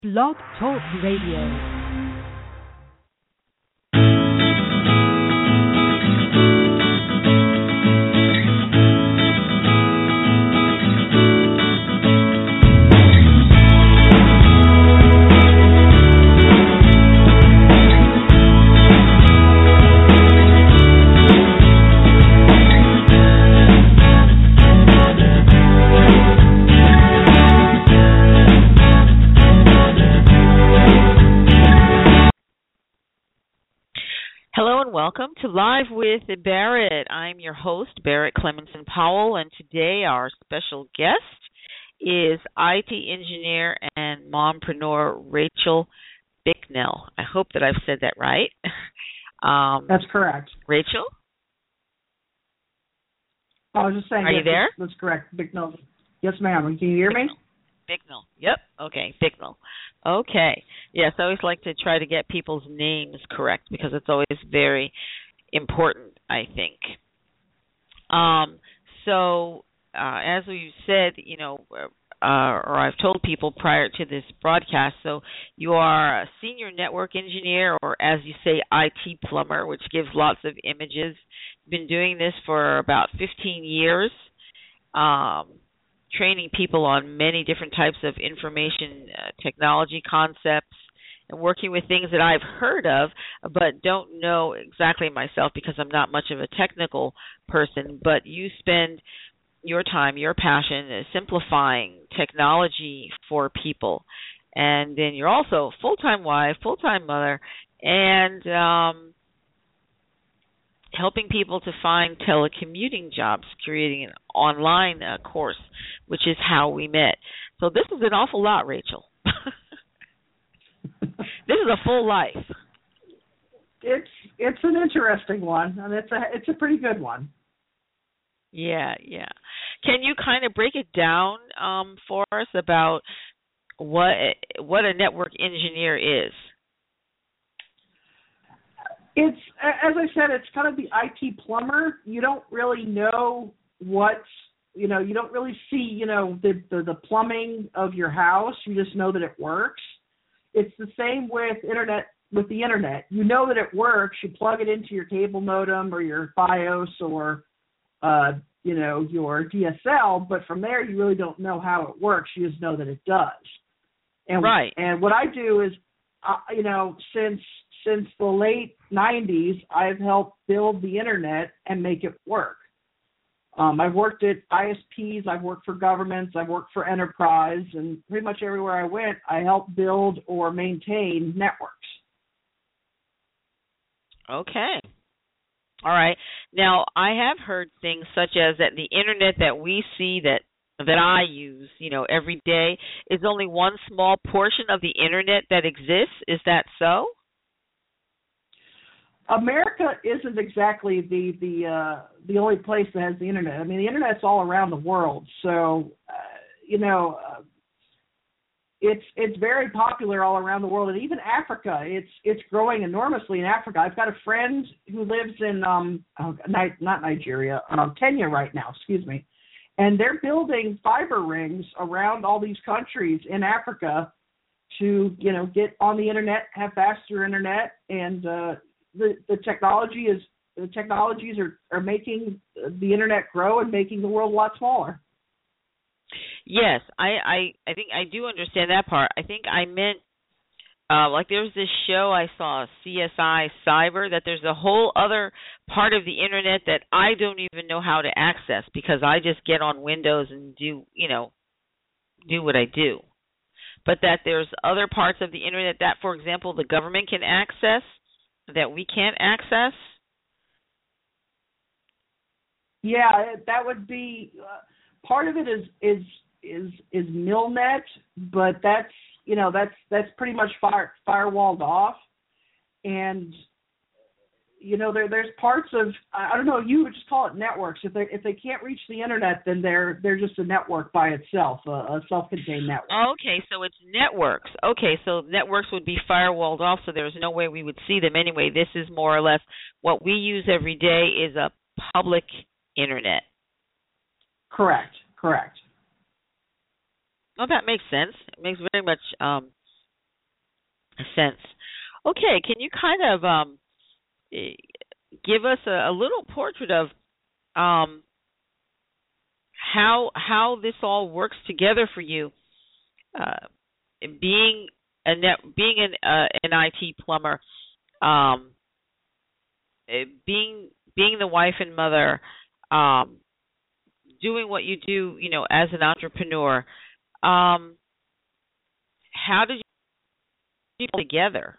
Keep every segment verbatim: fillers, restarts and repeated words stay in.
Blog Talk Radio. Welcome to Live with Barrett. I'm your host, Barrett Clemenson Powell, and today our special guest is I T engineer and mompreneur Rachel Bicknell. I hope that I've said that right. Um, That's correct. Rachel? I was just saying. Are yes, you there? That's correct. Bicknell. Yes, ma'am. Can you hear me? Bicknell. Yep. Okay, Bicknell. Okay. Yes, I always like to try to get people's names correct because it's always very important, I think. Um, so, uh, as we've said, you know, uh, or I've told people prior to this broadcast, so you are a senior network engineer, or as you say, I T plumber, which gives lots of images. Been doing this for about fifteen years. Um, training people on many different types of information uh, technology concepts and working with things that I've heard of but don't know exactly myself because I'm not much of a technical person. But you spend your time, your passion, uh, simplifying technology for people. And then you're also a full-time wife, full-time mother, and um, helping people to find telecommuting jobs, creating an online uh, course, which is how we met. So this is an awful lot, Rachel. This is a full life. It's it's an interesting one, and it's a it's a pretty good one. Yeah, yeah. Can you kind of break it down um, for us about what what a network engineer is? It's, as I said, it's kind of the I T plumber. You don't really know what, you know, you don't really see, you know, the, the, the plumbing of your house. You just know that it works. It's the same with internet, with the internet. You know that it works. You plug it into your cable modem or your BIOS or, uh, you know, your D S L, but from there you really don't know how it works. You just know that it does. And, right. And what I do is, uh, you know, since Since the late nineties, I've helped build the internet and make it work. Um, I've worked at I S Ps, I've worked for governments, I've worked for enterprise, and pretty much everywhere I went, I helped build or maintain networks. Okay. All right. Now, I have heard things such as that the internet that we see that that I use, you know, every day is only one small portion of the internet that exists. Is that so? America isn't exactly the the uh, the only place that has the internet. I mean, the internet's all around the world, so uh, you know, uh, it's it's very popular all around the world, and even Africa, it's it's growing enormously in Africa. I've got a friend who lives in um uh, not Nigeria, um, Kenya right now. Excuse me, and they're building fiber rings around all these countries in Africa to you know get on the internet, have faster internet, and uh, The, the technology is the technologies are, are making the internet grow and making the world a lot smaller. Yes, I, I, I think I do understand that part. I think I meant uh, like there was this show I saw, C S I Cyber, that there's a whole other part of the internet that I don't even know how to access because I just get on Windows and do you know do what I do. But that there's other parts of the internet that, for example, the government can access that we can't access? Yeah, that would be uh, part of it is is is is Milnet, but that's you know that's that's pretty much fire, firewalled off, and you know there there's parts of I don't know you would just call it networks. If they if they can't reach the internet, then they're they're just a network by itself, a, a self-contained network. Okay, so it's networks. Okay, so networks would be firewalled off, so there's no way we would see them anyway. This is more or less what we use every day is a public internet. Correct. Correct. Well, that makes sense. It makes very much um, sense. Okay, can you kind of um, eh, give us a, a little portrait of um, how how this all works together for you, uh, being a net, being an uh, an I T plumber, um, eh, being being the wife and mother, um, doing what you do, you know, as an entrepreneur. Um, how did you get together?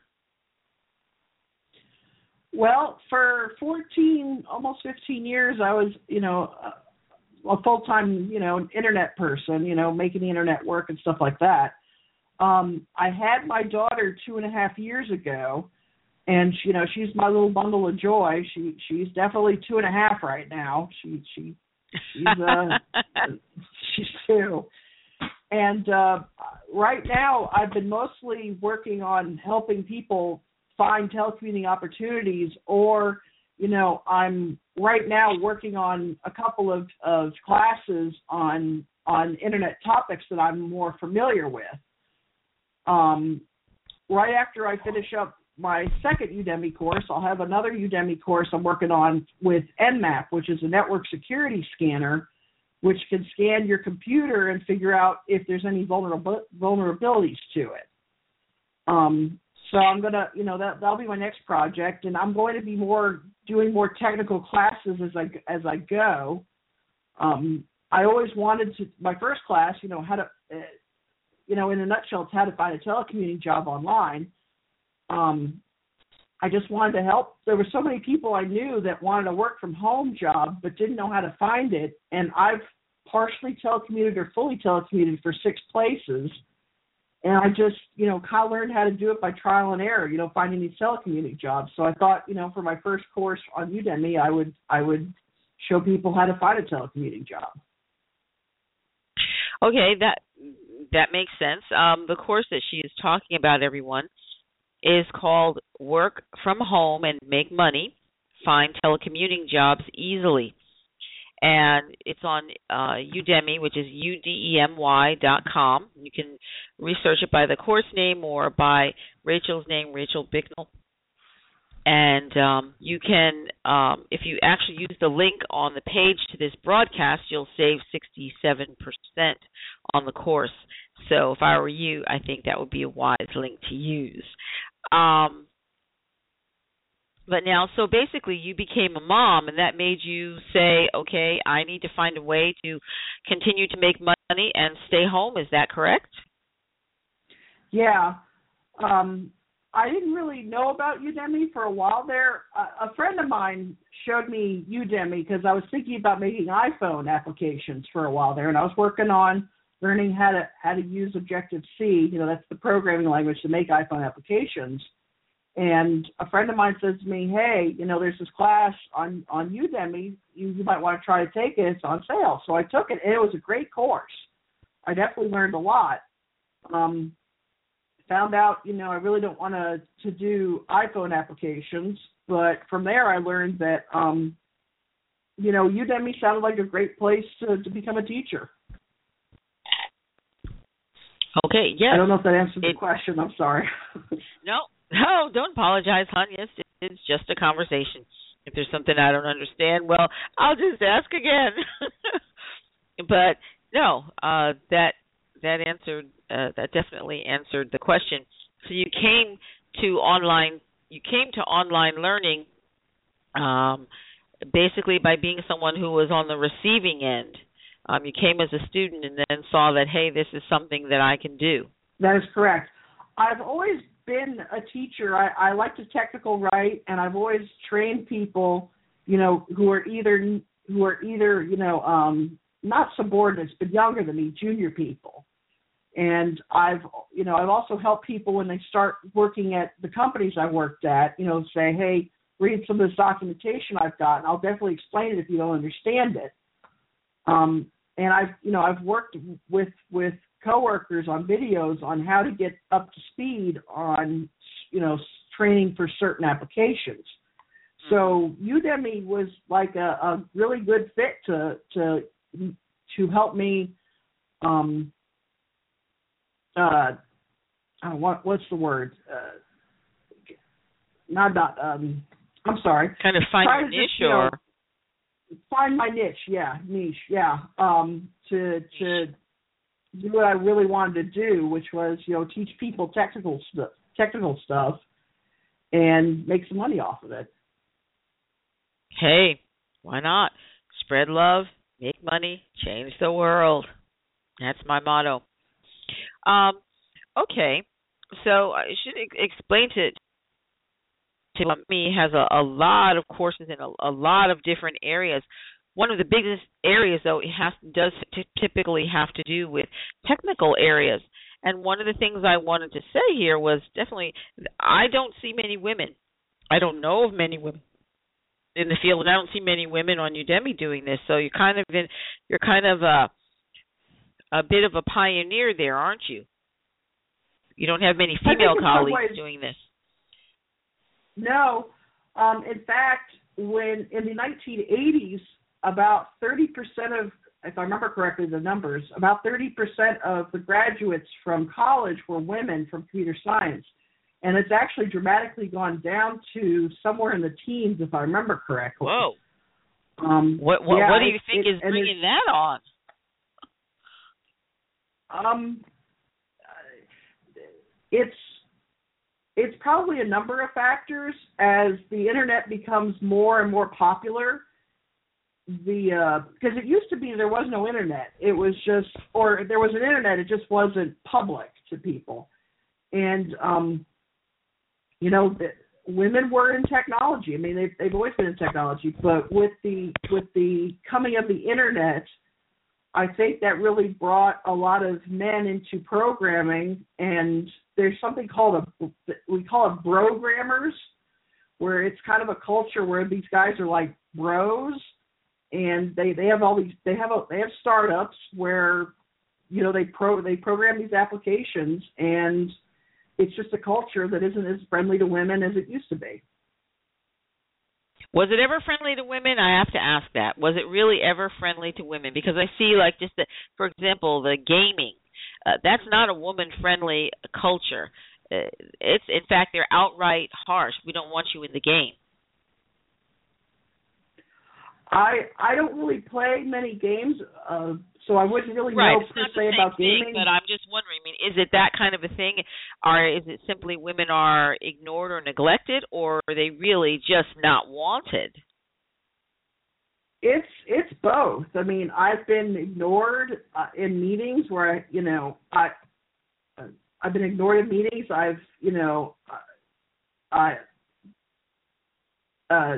Well, for fourteen, almost fifteen years, I was, you know, a, a full-time, you know, internet person, you know, making the internet work and stuff like that. Um, I had my daughter two and a half years ago, and you know, she's my little bundle of joy. She she's definitely two and a half right now. She she she's uh she's two, and uh, right now I've been mostly working on helping people find telecommuting opportunities, or you know, I'm right now working on a couple of, of classes on on internet topics that I'm more familiar with. Um, right after I finish up my second Udemy course, I'll have another Udemy course I'm working on with N MAP, which is a network security scanner, which can scan your computer and figure out if there's any vulnerab- vulnerabilities to it. Um, so I'm gonna, you know, that that'll be my next project, and I'm going to be more doing more technical classes as I as I go. Um, I always wanted to. My first class, you know, how to. Uh, You know, in a nutshell, it's how to find a telecommuting job online. Um, I just wanted to help. There were so many people I knew that wanted a work from home job but didn't know how to find it. And I've partially telecommuted or fully telecommuted for six places. And I just, you know, kind of learned how to do it by trial and error, you know, finding these telecommuting jobs. So I thought, you know, for my first course on Udemy, I would I would show people how to find a telecommuting job. Okay, that that makes sense. Um, the course that she is talking about, everyone, is called Work from Home and Make Money, Find Telecommuting Jobs Easily. And it's on uh, Udemy, which is U D E M Y dot com. You can research it by the course name or by Rachel's name, Rachel Bicknell. And um, you can, um, if you actually use the link on the page to this broadcast, you'll save sixty-seven percent on the course. So if I were you, I think that would be a wise link to use. Um, but now, so basically you became a mom, and that made you say, okay, I need to find a way to continue to make money and stay home. Is that correct? Yeah. Um, I didn't really know about Udemy for a while there. A, a friend of mine showed me Udemy because I was thinking about making iPhone applications for a while there, and I was working on learning how to how to use Objective-C. You know, that's the programming language to make iPhone applications. And a friend of mine says to me, hey, you know, there's this class on, on Udemy. You, you might want to try to take it. It's on sale. So I took it, and it was a great course. I definitely learned a lot. Um, found out, you know, I really don't want to, to do iPhone applications. But from there, I learned that, um, you know, Udemy sounded like a great place to, to become a teacher. Okay, yes. I don't know if that answered the it, question. I'm sorry. No, no, don't apologize, hon. Yes, it's just a conversation. If there's something I don't understand, well, I'll just ask again. But no, uh, that that answered uh, that definitely answered the question. So you came to online you came to online learning um, basically by being someone who was on the receiving end. Um, you came as a student and then saw that, hey, this is something that I can do. That is correct. I've always been a teacher. I, I like to technical write, and I've always trained people, you know, who are either who are either you know um, not subordinates but younger than me, junior people. And I've you know I've also helped people when they start working at the companies I worked at. You know, say, hey, read some of this documentation I've got, and I'll definitely explain it if you don't understand it. Um, and I've, you know, I've worked with, with coworkers on videos on how to get up to speed on, you know, training for certain applications. So Udemy was like a, a really good fit to, to, to help me, um, uh, uh, what what's the word? Uh, not not. Um, I'm sorry. Kind of find Try your to niche, just, you or know, find my niche. Yeah, niche. Yeah. Um, to to do what I really wanted to do, which was, you know, teach people technical stuff, technical stuff, and make some money off of it. hey, why not? Spread love, make money, change the world. That's my motto. Um, okay, so I should ex- explain to to me has a, a lot of courses in a, a lot of different areas. One of the biggest areas, though, it has does t- typically have to do with technical areas. And one of the things I wanted to say here was definitely I don't see many women. I don't know of many women in the field, and I don't see many women on Udemy doing this. So you're kind of in, you're kind of a a bit of a pioneer there, aren't you? You don't have many I think female in some colleagues ways, doing this. no. Um, in fact, when in the nineteen eighties, about thirty percent of, if I remember correctly, the numbers, about thirty percent of the graduates from college were women from computer science. And it's actually dramatically gone down to somewhere in the teens, if I remember correctly. Whoa. Um, What what, yeah, what do you it, think it, is bringing that on? Um, it's it's probably a number of factors. As the internet becomes more and more popular, the because uh, it used to be there was no internet. It was just, or there was an internet, it just wasn't public to people. And um, you know, the, women were in technology. I mean, they've they've always been in technology, but with the with the coming of the internet, I think that really brought a lot of men into programming, and there's something called a, we call it brogrammers, where it's kind of a culture where these guys are like bros, and they, they have all these, they have a, they have startups where, you know, they pro, they program these applications, and it's just a culture that isn't as friendly to women as it used to be. Was it ever friendly to women? I have to ask that. Was it really ever friendly to women? Because I see, like, just the, for example, the gaming. Uh, that's not a woman-friendly culture. Uh, it's, in fact, they're outright harsh. We don't want you in the game. I I don't really play many games, uh, so I wouldn't really right. know It's per not se the same about thing, gaming. but I'm just wondering. I mean, is it that kind of a thing, or is it simply women are ignored or neglected, or are they really just not wanted? It's it's both. I mean, I've been ignored uh, in meetings where I, you know, I uh, I've been ignored in meetings. I've, you know, I uh,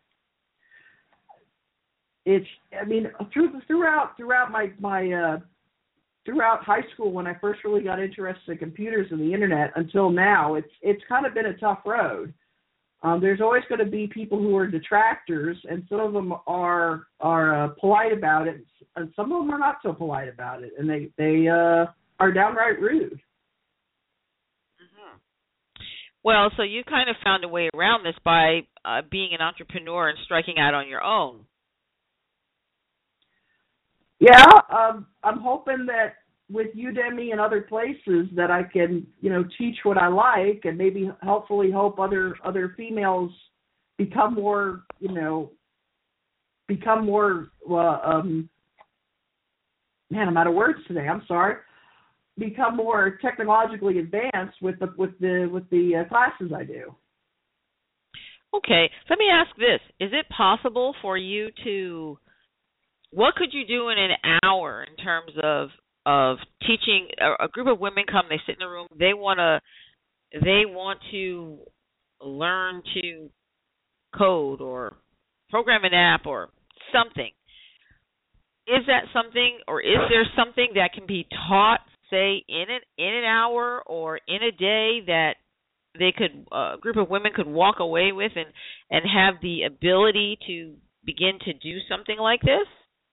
it's. I mean, through, throughout throughout my my uh, throughout high school, when I first really got interested in computers and the internet, until now, it's it's kind of been a tough road. Um, there's always going to be people who are detractors, and some of them are are uh, polite about it, and some of them are not so polite about it, and they they uh, are downright rude. Mm-hmm. Well, so you kind of found a way around this by uh, being an entrepreneur and striking out on your own. Yeah, um, I'm hoping that with Udemy and other places that I can, you know, teach what I like, and maybe hopefully hope other other females become more, you know, become more. Uh, um, man, I'm out of words today. I'm sorry. Become more technologically advanced with the with the with the uh, classes I do. Okay, let me ask this: is it possible for you to? What could you do in an hour in terms of of teaching a, a group of women? Come, they sit in a room, they want to they want to learn to code or program an app or something. Is that something, or is there something that can be taught, say, in an in an hour or in a day, that they could uh, a group of women could walk away with and and have the ability to begin to do something like this?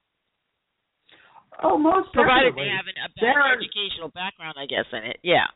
Oh, most Provided definitely. they have an, a There are, educational background, I guess, in it. Yeah.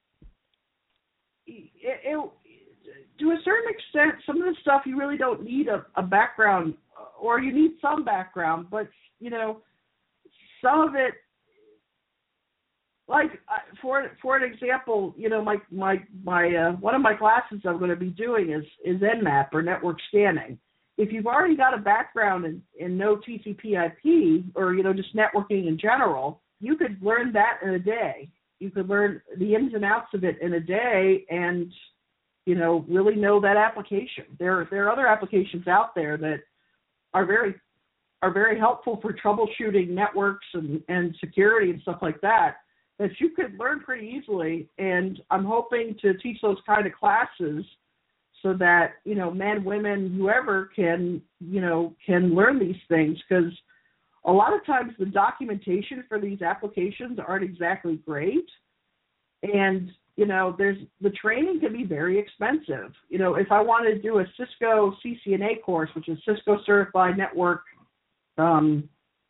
It, it, to a certain extent, some of the stuff you really don't need a, a background, or you need some background, but, you know, some of it, like uh, for for an example, you know, my my my uh, one of my classes I'm going to be doing is is N MAP or network scanning. If you've already got a background in, in no T C P I P or, you know, just networking in general, you could learn that in a day. You could learn the ins and outs of it in a day and, you know, really know that application. There there are other applications out there that are very are very helpful for troubleshooting networks and, and security and stuff like that, that you could learn pretty easily. And I'm hoping to teach those kind of classes so that, you know, men, women, whoever can, you know, can learn these things, because a lot of times the documentation for these applications aren't exactly great. And, you know, there's the training can be very expensive. You know, if I wanted to do a Cisco C C N A course, which is Cisco Certified Network, um,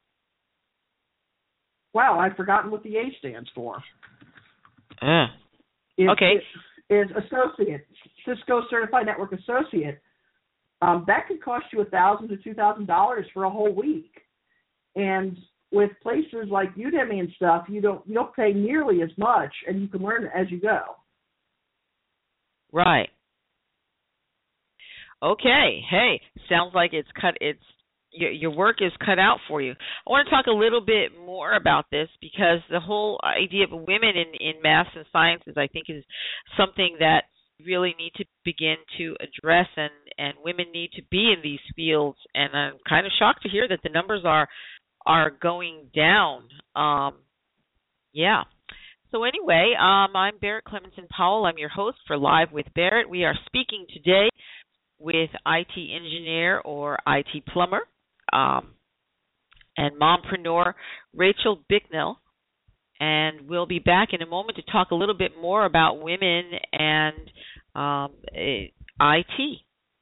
wow, I've forgotten what the A stands for. Uh, It, okay. It is associate, Cisco Certified Network Associate. Um, that could cost you a thousand to two thousand dollars for a whole week. And with places like Udemy and stuff, you don't you don't pay nearly as much, and you can learn as you go. Right. Okay. Hey, sounds like it's cut. It's your your work is cut out for you. I want to talk a little bit more about this, because the whole idea of women in in math and sciences, I think, is something that really need to begin to address, and and women need to be in these fields. And I'm kind of shocked to hear that the numbers are are going down. Um, yeah. So anyway, um, I'm Barrett Clemenson Powell. I'm your host for Live with Barrett. We are speaking today with I T engineer or I T plumber um, and mompreneur Rachel Bicknell. And we'll be back in a moment to talk a little bit more about women and um, I T.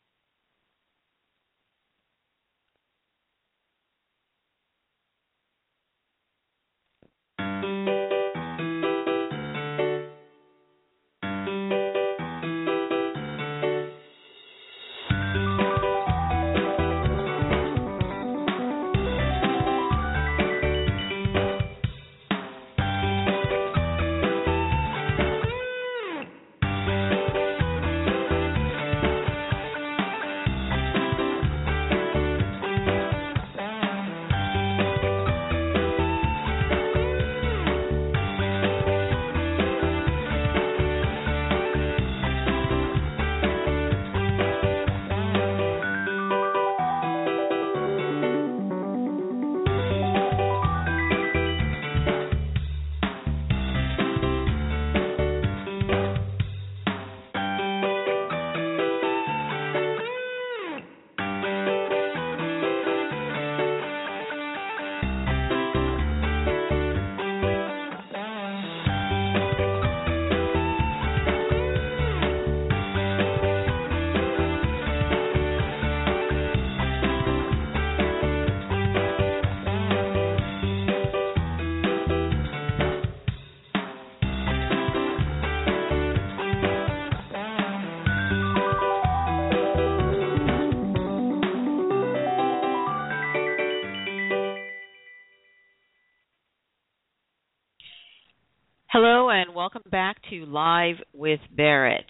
Hello and welcome back to Live with Barrett.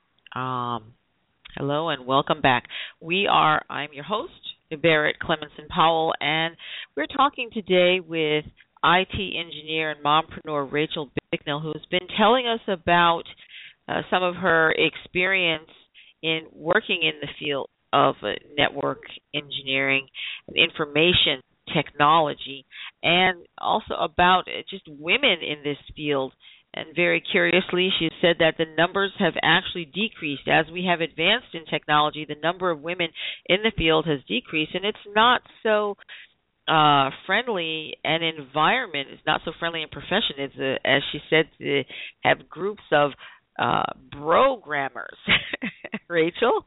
Um, hello and welcome back. We are, I'm your host, Barrett Clemenson Powell, and we're talking today with I T engineer and mompreneur Rachel Bicknell, who's been telling us about uh, some of her experience in working in the field of uh, network engineering and information technology, and also about just women in this field. And very curiously, she said that the numbers have actually decreased. As we have advanced in technology, the number of women in the field has decreased, and it's not so uh, friendly an environment. It's not so friendly a profession. It's, a, as she said, to have groups of uh, programmers. Rachel?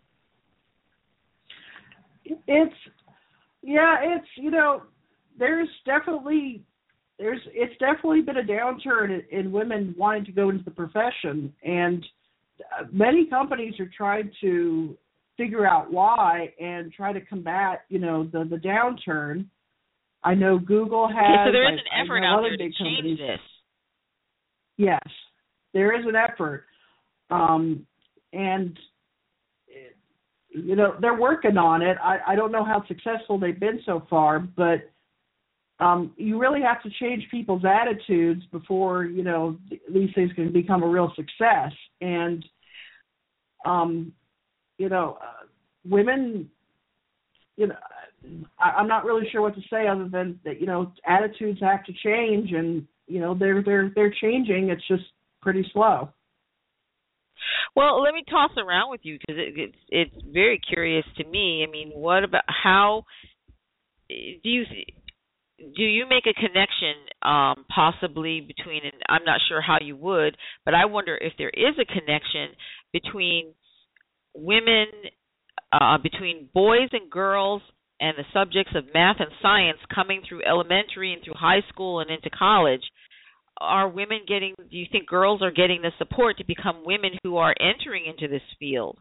It's Yeah, it's, you know, there's definitely, there's, it's definitely been a downturn in, in women wanting to go into the profession, and many companies are trying to figure out why and try to combat, you know, the, the downturn. I know Google has. Okay, so there is I, an effort out there to change this. Yes, there is an effort, um, and you know they're working on it. I, I don't know how successful they've been so far, but um, you really have to change people's attitudes before you know th- these things can become a real success. And um, you know, uh, women, you know, I, I'm not really sure what to say other than that. You know, attitudes have to change, and you know they're they're they're changing. It's just pretty slow. Well, let me toss around with you because it, it's it's very curious to me. I mean, what about how do you do you make a connection um, possibly between, and I'm not sure how you would, but I wonder if there is a connection between women, uh, between boys and girls and the subjects of math and science coming through elementary and through high school and into college. Are women getting, do you think girls are getting the support to become women who are entering into this field?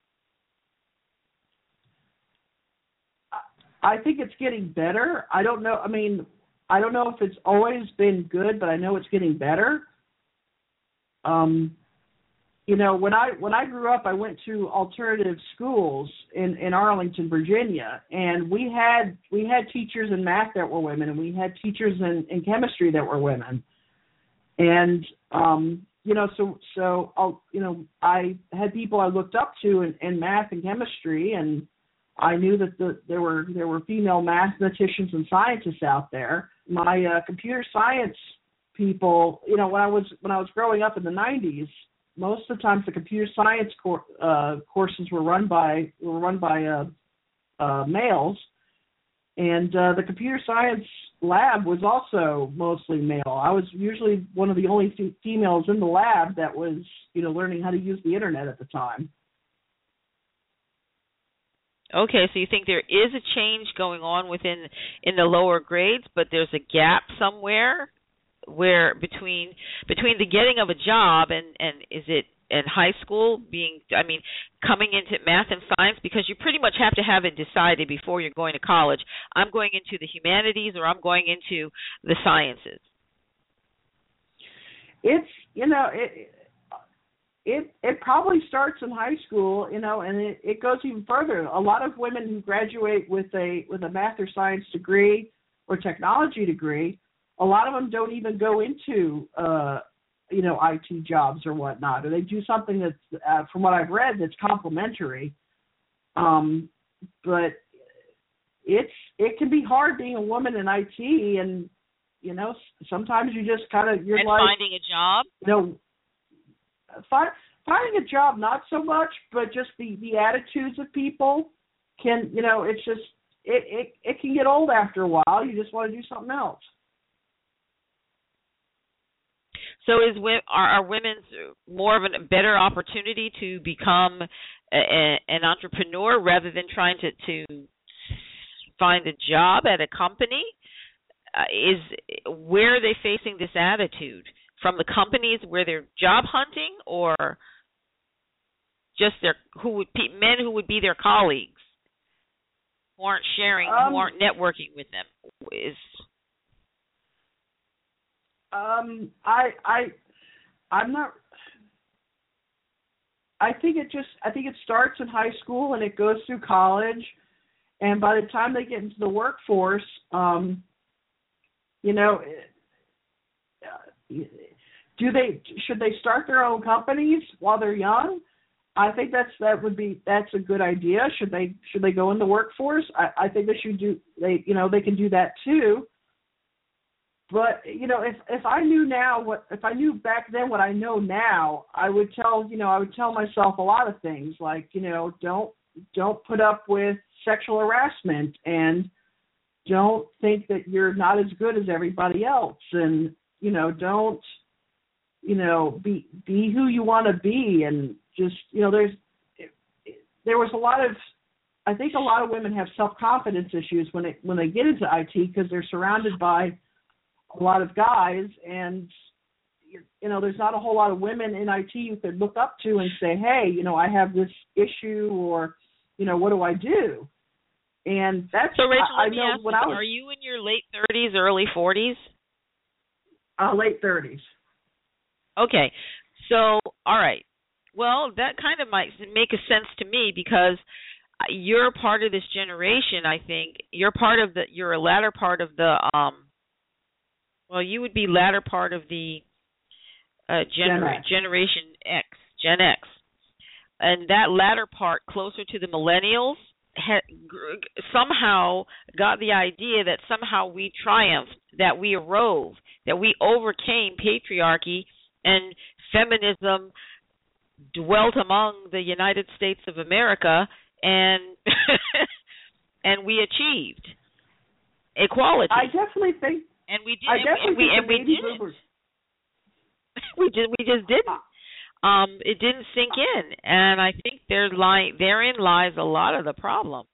I think it's getting better. I don't know. I mean, I don't know if it's always been good, but I know it's getting better. Um, you know, when I when I grew up, I went to alternative schools in, in Arlington, Virginia, and we had we had teachers in math that were women, and we had teachers in, in chemistry that were women. And um, you know, so so I'll, you know, I had people I looked up to in, in math and chemistry, and I knew that the, there were there were female mathematicians and scientists out there. My uh, computer science people, you know, when I was when I was growing up in the nineties, most of the times the computer science cor- uh, courses were run by were run by uh, uh, males, and uh, the computer science lab was also mostly male. I was usually one of the only f- females in the lab that was, you know, learning how to use the internet at the time. Okay, so you think there is a change going on within in the lower grades, but there's a gap somewhere where between between the getting of a job and, and is it in high school being, I mean, coming into math and science, because you pretty much have to have it decided before you're going to college. I'm going into the humanities or I'm going into the sciences. It's, you know, it it it probably starts in high school, you know, and it, it goes even further. A lot of women who graduate with a with a math or science degree or technology degree, a lot of them don't even go into uh you know, I T jobs or whatnot, or they do something that's, uh, from what I've read, that's complementary. Um, but it's it can be hard being a woman in I T, and you know, sometimes you just kind of you're and like finding a job. You know, find, finding a job not so much, but just the the attitudes of people can, you know, it's just it it it can get old after a while. You just want to do something else. So is are, are women's more of a better opportunity to become a, a, an entrepreneur rather than trying to, to find a job at a company? Uh, is where are they facing this attitude? From the companies where they're job hunting, or just their who would men who would be their colleagues who aren't sharing, um, who aren't networking with them? Is Um, I, I, I'm not. I think it just. I think it starts in high school and it goes through college, and by the time they get into the workforce, um, you know, do they should they start their own companies while they're young? I think that's that would be that's a good idea. Should they should they go in the workforce? I, I think they should do. They you know they can do that too. But, you know, if if I knew now what if I knew back then what I know now, I would tell, you know, I would tell myself a lot of things like, you know, don't don't put up with sexual harassment, and don't think that you're not as good as everybody else, and, you know, don't, you know, be be who you want to be, and just, you know, there's there was a lot of I think a lot of women have self-confidence issues when it when they get into I T because they're surrounded by a lot of guys, and you know, there's not a whole lot of women in I T you could look up to and say, hey, you know, I have this issue, or, you know, what do I do? And that's so. Rachel, I, let I me know ask when you, I was are you in your late thirties, early forties? uh, late thirties. Okay. So, all right. Well, that kind of might make a sense to me because you're part of this generation. I think you're part of the. You're a latter part of the. Um. Well, you would be latter part of the uh, Gen gener- X. generation X, Gen X, and that latter part, closer to the millennials, ha- gr- somehow got the idea that somehow we triumphed, that we arose, that we overcame patriarchy, and feminism dwelt among the United States of America, and and we achieved equality. I definitely think. And we did. I And we definitely and we, and think we the baby did boomers. we just we just didn't. Um, it didn't sink in, and I think there lie therein lies a lot of the problem.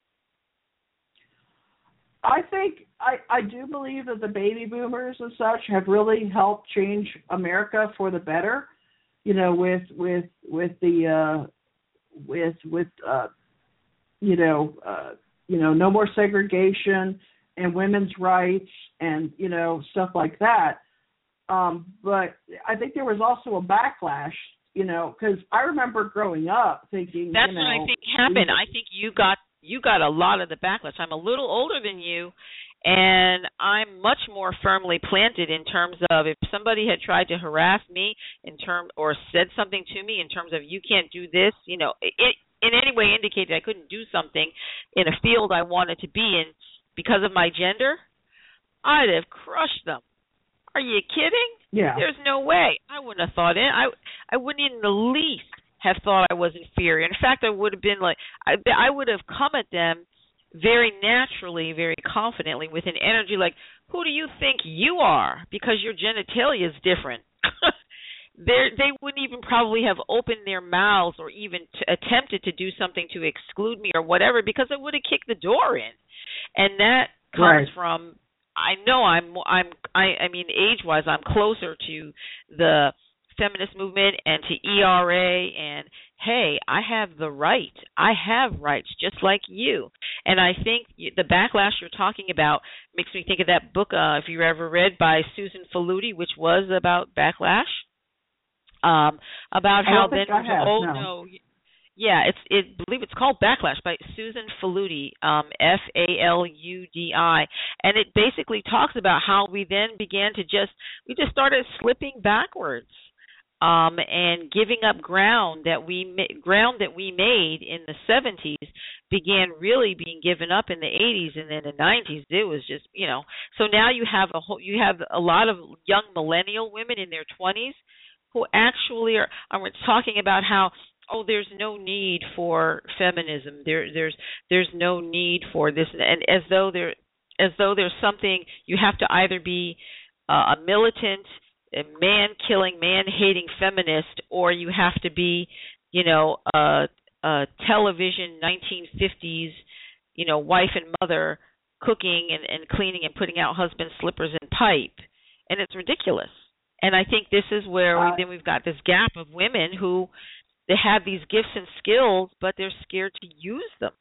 I think I, I do believe that the baby boomers and such have really helped change America for the better. You know, with with with the uh, with with uh, you know uh, you know no more segregation and women's rights and you know stuff like that. Um, but I think there was also a backlash. You know, because I remember growing up thinking That's you know, what I think happened. we, I think you got you got a lot of the backlash. I'm a little older than you, and I'm much more firmly planted in terms of if somebody had tried to harass me in term or said something to me in terms of you can't do this, you know, it, it in any way indicated I couldn't do something in a field I wanted to be in because of my gender, I'd have crushed them. Are you kidding? yeah. There's no way. I wouldn't have thought it. I I wouldn't in the least have thought I was inferior. In fact, I would have been like I I would have come at them very naturally, very confidently, with an energy like, "Who do you think you are?" Because your genitalia is different. They they wouldn't even probably have opened their mouths or even t- attempted to do something to exclude me or whatever because it would have kicked the door in, and that comes Right. from. I know I'm I'm I, I mean age-wise I'm closer to the feminist movement and to E R A, and hey, I have the right. I have rights just like you. And I think the backlash you're talking about makes me think of that book, uh, if you ever read, by Susan Faludi, which was about backlash, um, about I how don't then think I have. oh No. no. Yeah, it's it I believe it's called Backlash by Susan Faludi, um, F A L U D I, and it basically talks about how we then began to just we just started slipping backwards, um, and giving up ground that we ma- ground that we made in the seventies began really being given up in the eighties, and then the nineties it was just you know so now you have a whole you have a lot of young millennial women in their twenties who actually are are talking about how oh, there's no need for feminism. There, there's, there's no need for this, and as though there, as though there's something you have to either be uh, a militant, a man-killing, man-hating feminist, or you have to be, you know, a, a television nineteen fifties, you know, wife and mother cooking and, and cleaning and putting out husband's slippers and pipe, and it's ridiculous. And I think this is where Uh, we, then we've got this gap of women who they have these gifts and skills, but they're scared to use them.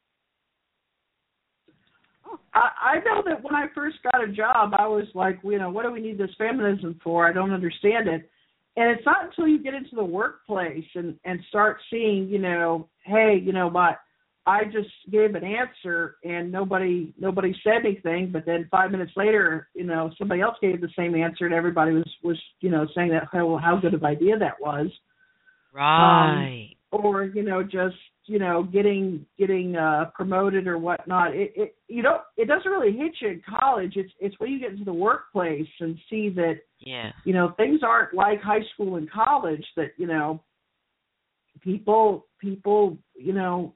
I, I know that when I first got a job, I was like, you know, what do we need this feminism for? I don't understand it. And it's not until you get into the workplace and, and start seeing, you know, hey, you know, my I just gave an answer and nobody nobody said anything, but then five minutes later, you know, somebody else gave the same answer and everybody was, was you know, saying that how how good of an idea that was. Right. Um, or, you know, just, you know, getting getting uh, promoted or whatnot. It, it you know, it doesn't really hit you in college. It's it's when you get into the workplace and see that, Yeah. you know, things aren't like high school and college, that, you know, people people, you know,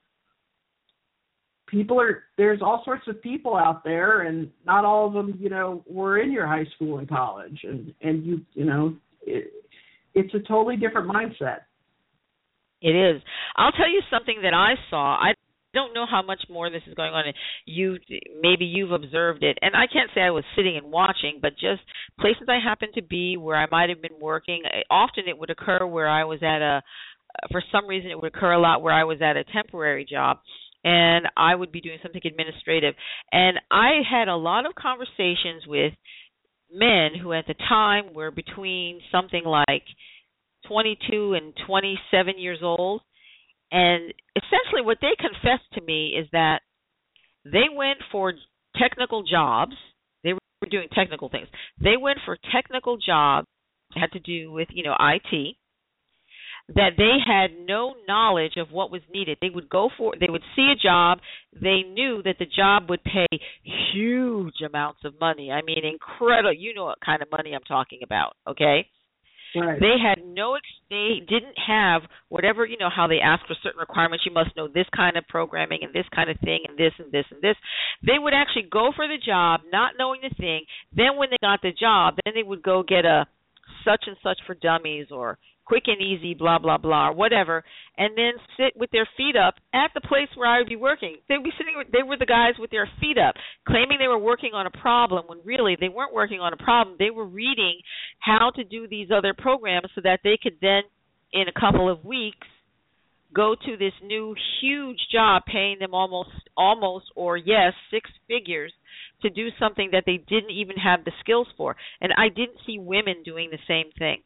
people are there's all sorts of people out there, and not all of them, you know, were in your high school and college, and and you you know, it, it's a totally different mindset. It is. I'll tell you something that I saw. I don't know how much more this is going on. You maybe you've observed it, and I can't say I was sitting and watching, but just places I happened to be where I might have been working. Often it would occur where I was at a, for some reason it would occur a lot where I was at a temporary job, and I would be doing something administrative, and I had a lot of conversations with men who at the time were between something like twenty-two and twenty-seven years old. And essentially what they confessed to me is that they went for technical jobs. They were doing technical things. They went for technical jobs that had to do with, you know, I T, that they had no knowledge of what was needed. They would go for, they would see a job. They knew that the job would pay huge amounts of money. I mean, incredible. You know what kind of money I'm talking about, okay? Right. They had no, they didn't have whatever, you know, how they ask for certain requirements. You must know this kind of programming and this kind of thing and this and this and this. They would actually go for the job, not knowing the thing. Then when they got the job, then they would go get a such and such for dummies or quick and easy, blah, blah, blah, or whatever, and then sit with their feet up at the place where I would be working. They'd be sitting, they were the guys with their feet up, claiming they were working on a problem when really they weren't working on a problem. They were reading how to do these other programs so that they could then, in a couple of weeks, go to this new huge job paying them almost, almost, or yes, six figures to do something that they didn't even have the skills for. And I didn't see women doing the same thing.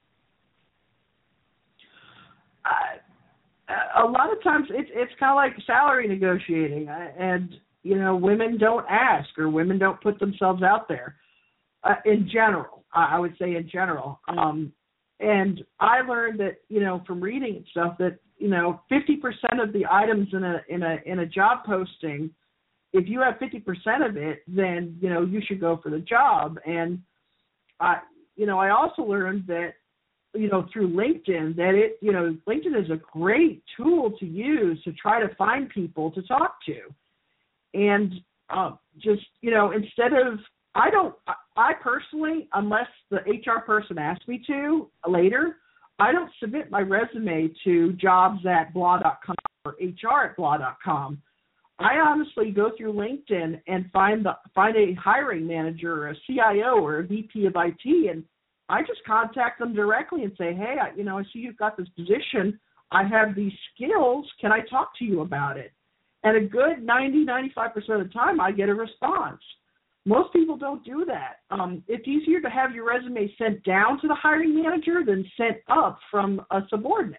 Uh, a lot of times it's it's kind of like salary negotiating, uh, and you know, women don't ask or women don't put themselves out there. Uh, in general, I would say in general, um, and I learned that, you know, from reading and stuff, that, you know, fifty percent of the items in a in a in a job posting, if you have fifty percent of it, then, you know, you should go for the job. And I, you know, I also learned that, you know, through LinkedIn, that it, you know, LinkedIn is a great tool to use to try to find people to talk to. And uh, just, you know, instead of, I don't, I personally, unless the H R person asks me to later, I don't submit my resume to jobs at blah dot com or H R at blah dot com. I honestly go through LinkedIn and find the find a hiring manager or a C I O or a V P of I T, and I just contact them directly and say, hey, I, you know, I see you've got this position. I have these skills. Can I talk to you about it? And a good ninety, ninety-five percent of the time, I get a response. Most people don't do that. Um, it's easier to have your resume sent down to the hiring manager than sent up from a subordinate.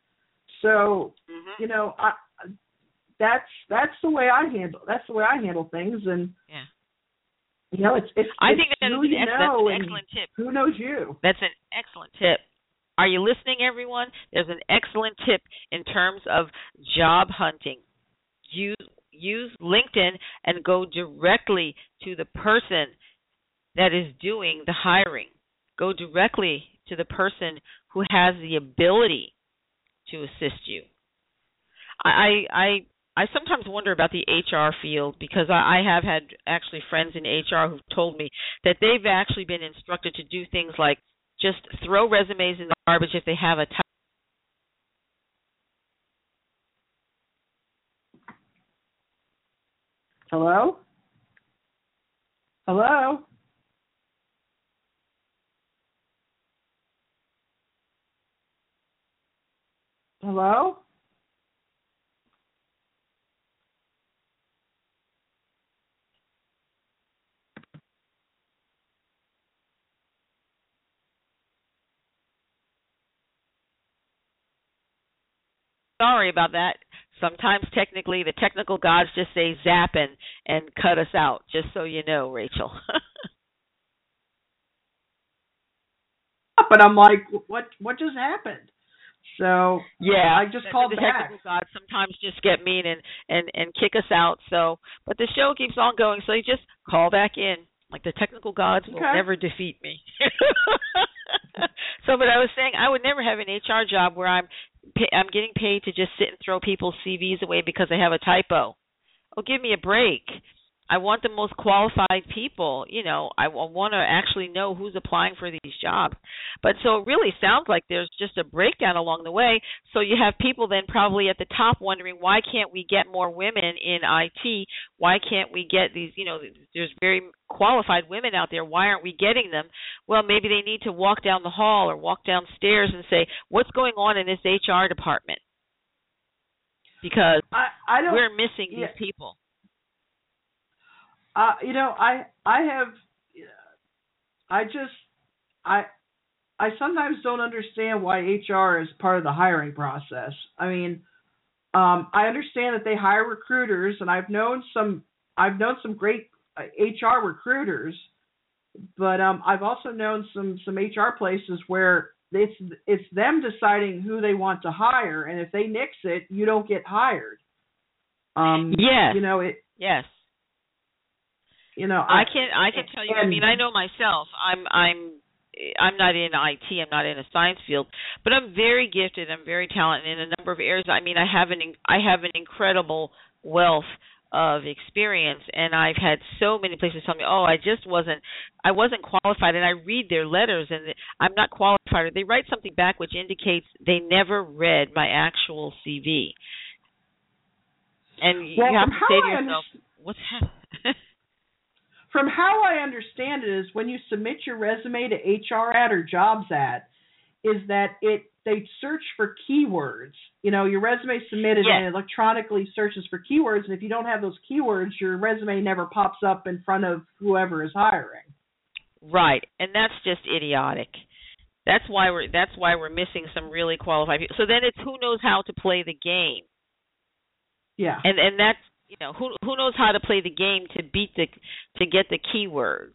So, mm-hmm. you know, I, that's that's the way I handle that's the way I handle things. And yeah. you know, it's it's. I it's think that who is you an, know that's an excellent tip. Who knows you? That's an excellent tip. Are you listening, everyone? There's an excellent tip in terms of job hunting. Use use LinkedIn and go directly to the person that is doing the hiring. Go directly to the person who has the ability to assist you. I I I sometimes wonder about the H R field, because I, I have had actually friends in H R who've told me that they've actually been instructed to do things like just throw resumes in the garbage if they have a type. Hello? Hello? Hello? Sorry about that. Sometimes technically the technical gods just say zap and, and cut us out, just so you know, Rachel. But I'm like, what what just happened? So yeah, I just called the back. technical gods sometimes just get mean and, and, and kick us out. So, but the show keeps on going, so you just call back in. Like the technical gods will okay. never defeat me. So, but I was saying I would never have an H R job where I'm I'm getting paid to just sit and throw people's C Vs away because they have a typo. Oh, give me a break. I want the most qualified people. You know, I want to actually know who's applying for these jobs. But so it really sounds like there's just a breakdown along the way. So you have people then probably at the top wondering, why can't we get more women in I T? Why can't we get these, you know, there's very qualified women out there. Why aren't we getting them? Well, maybe they need to walk down the hall or walk downstairs and say, what's going on in this H R department? Because I, I don't, we're missing yeah. these people. Uh, you know, I I have I just I I sometimes don't understand why H R is part of the hiring process. I mean, um, I understand that they hire recruiters, and I've known some I've known some great uh, H R recruiters, but um, I've also known some some H R places where it's it's them deciding who they want to hire, and if they nix it, you don't get hired. Um, yes. You know it. Yes. You know, I, I can I can tell you. and, I mean, I know myself. I'm I'm I'm not in I T. I'm not in a science field, but I'm very gifted. I'm very talented in a number of areas. I mean, I have an I have an incredible wealth of experience, and I've had so many places tell me, "Oh, I just wasn't I wasn't qualified." And I read their letters, and I'm not qualified. Or they write something back which indicates they never read my actual C V. And well, you have to say to I yourself, "What's happening?" From how I understand it is when you submit your resume to H R ad or jobs ad, is that it they search for keywords. You know, your resume is submitted yes. and it electronically searches for keywords, and if you don't have those keywords, your resume never pops up in front of whoever is hiring. Right, and that's just idiotic. That's why we're that's why we're missing some really qualified people. So then it's who knows how to play the game. Yeah. And and that's You know, who who knows how to play the game to beat the to get the keywords.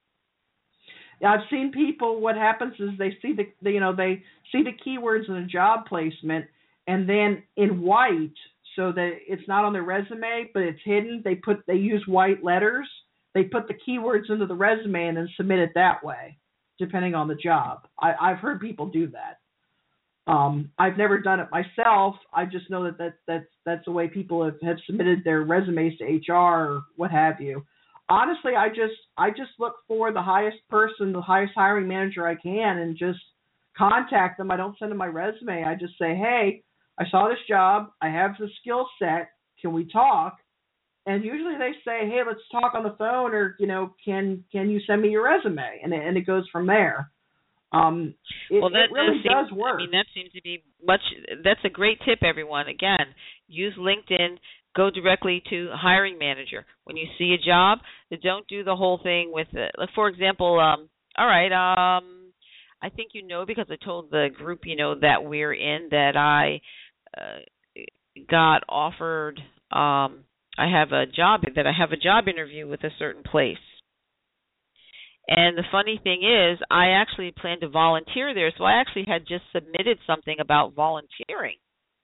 I've seen people. What happens is they see the, the you know they see the keywords in a job placement, and then in white, so that it's not on their resume, but it's hidden. They put they use white letters. They put the keywords into the resume and then submit it that way, depending on the job. I, I've heard people do that. Um, I've never done it myself. I just know that, that that's that's the way people have, have submitted their resumes to H R or what have you. Honestly, I just I just look for the highest person, the highest hiring manager I can, and just contact them. I don't send them my resume. I just say, hey, I saw this job. I have the skill set. Can we talk? And usually they say, hey, let's talk on the phone, or you know, can can you send me your resume? And it, and it goes from there. Um, it, well, that it really does, does work. I mean, that seems to be much. That's a great tip, everyone. Again, use LinkedIn. Go directly to hiring manager. When you see a job, don't do the whole thing with it. Like, for example, um, all right, um, I think you know because I told the group, you know, that we're in that I uh, got offered. Um, I have a job that I have a job interview with a certain place. And the funny thing is, I actually planned to volunteer there, so I actually had just submitted something about volunteering.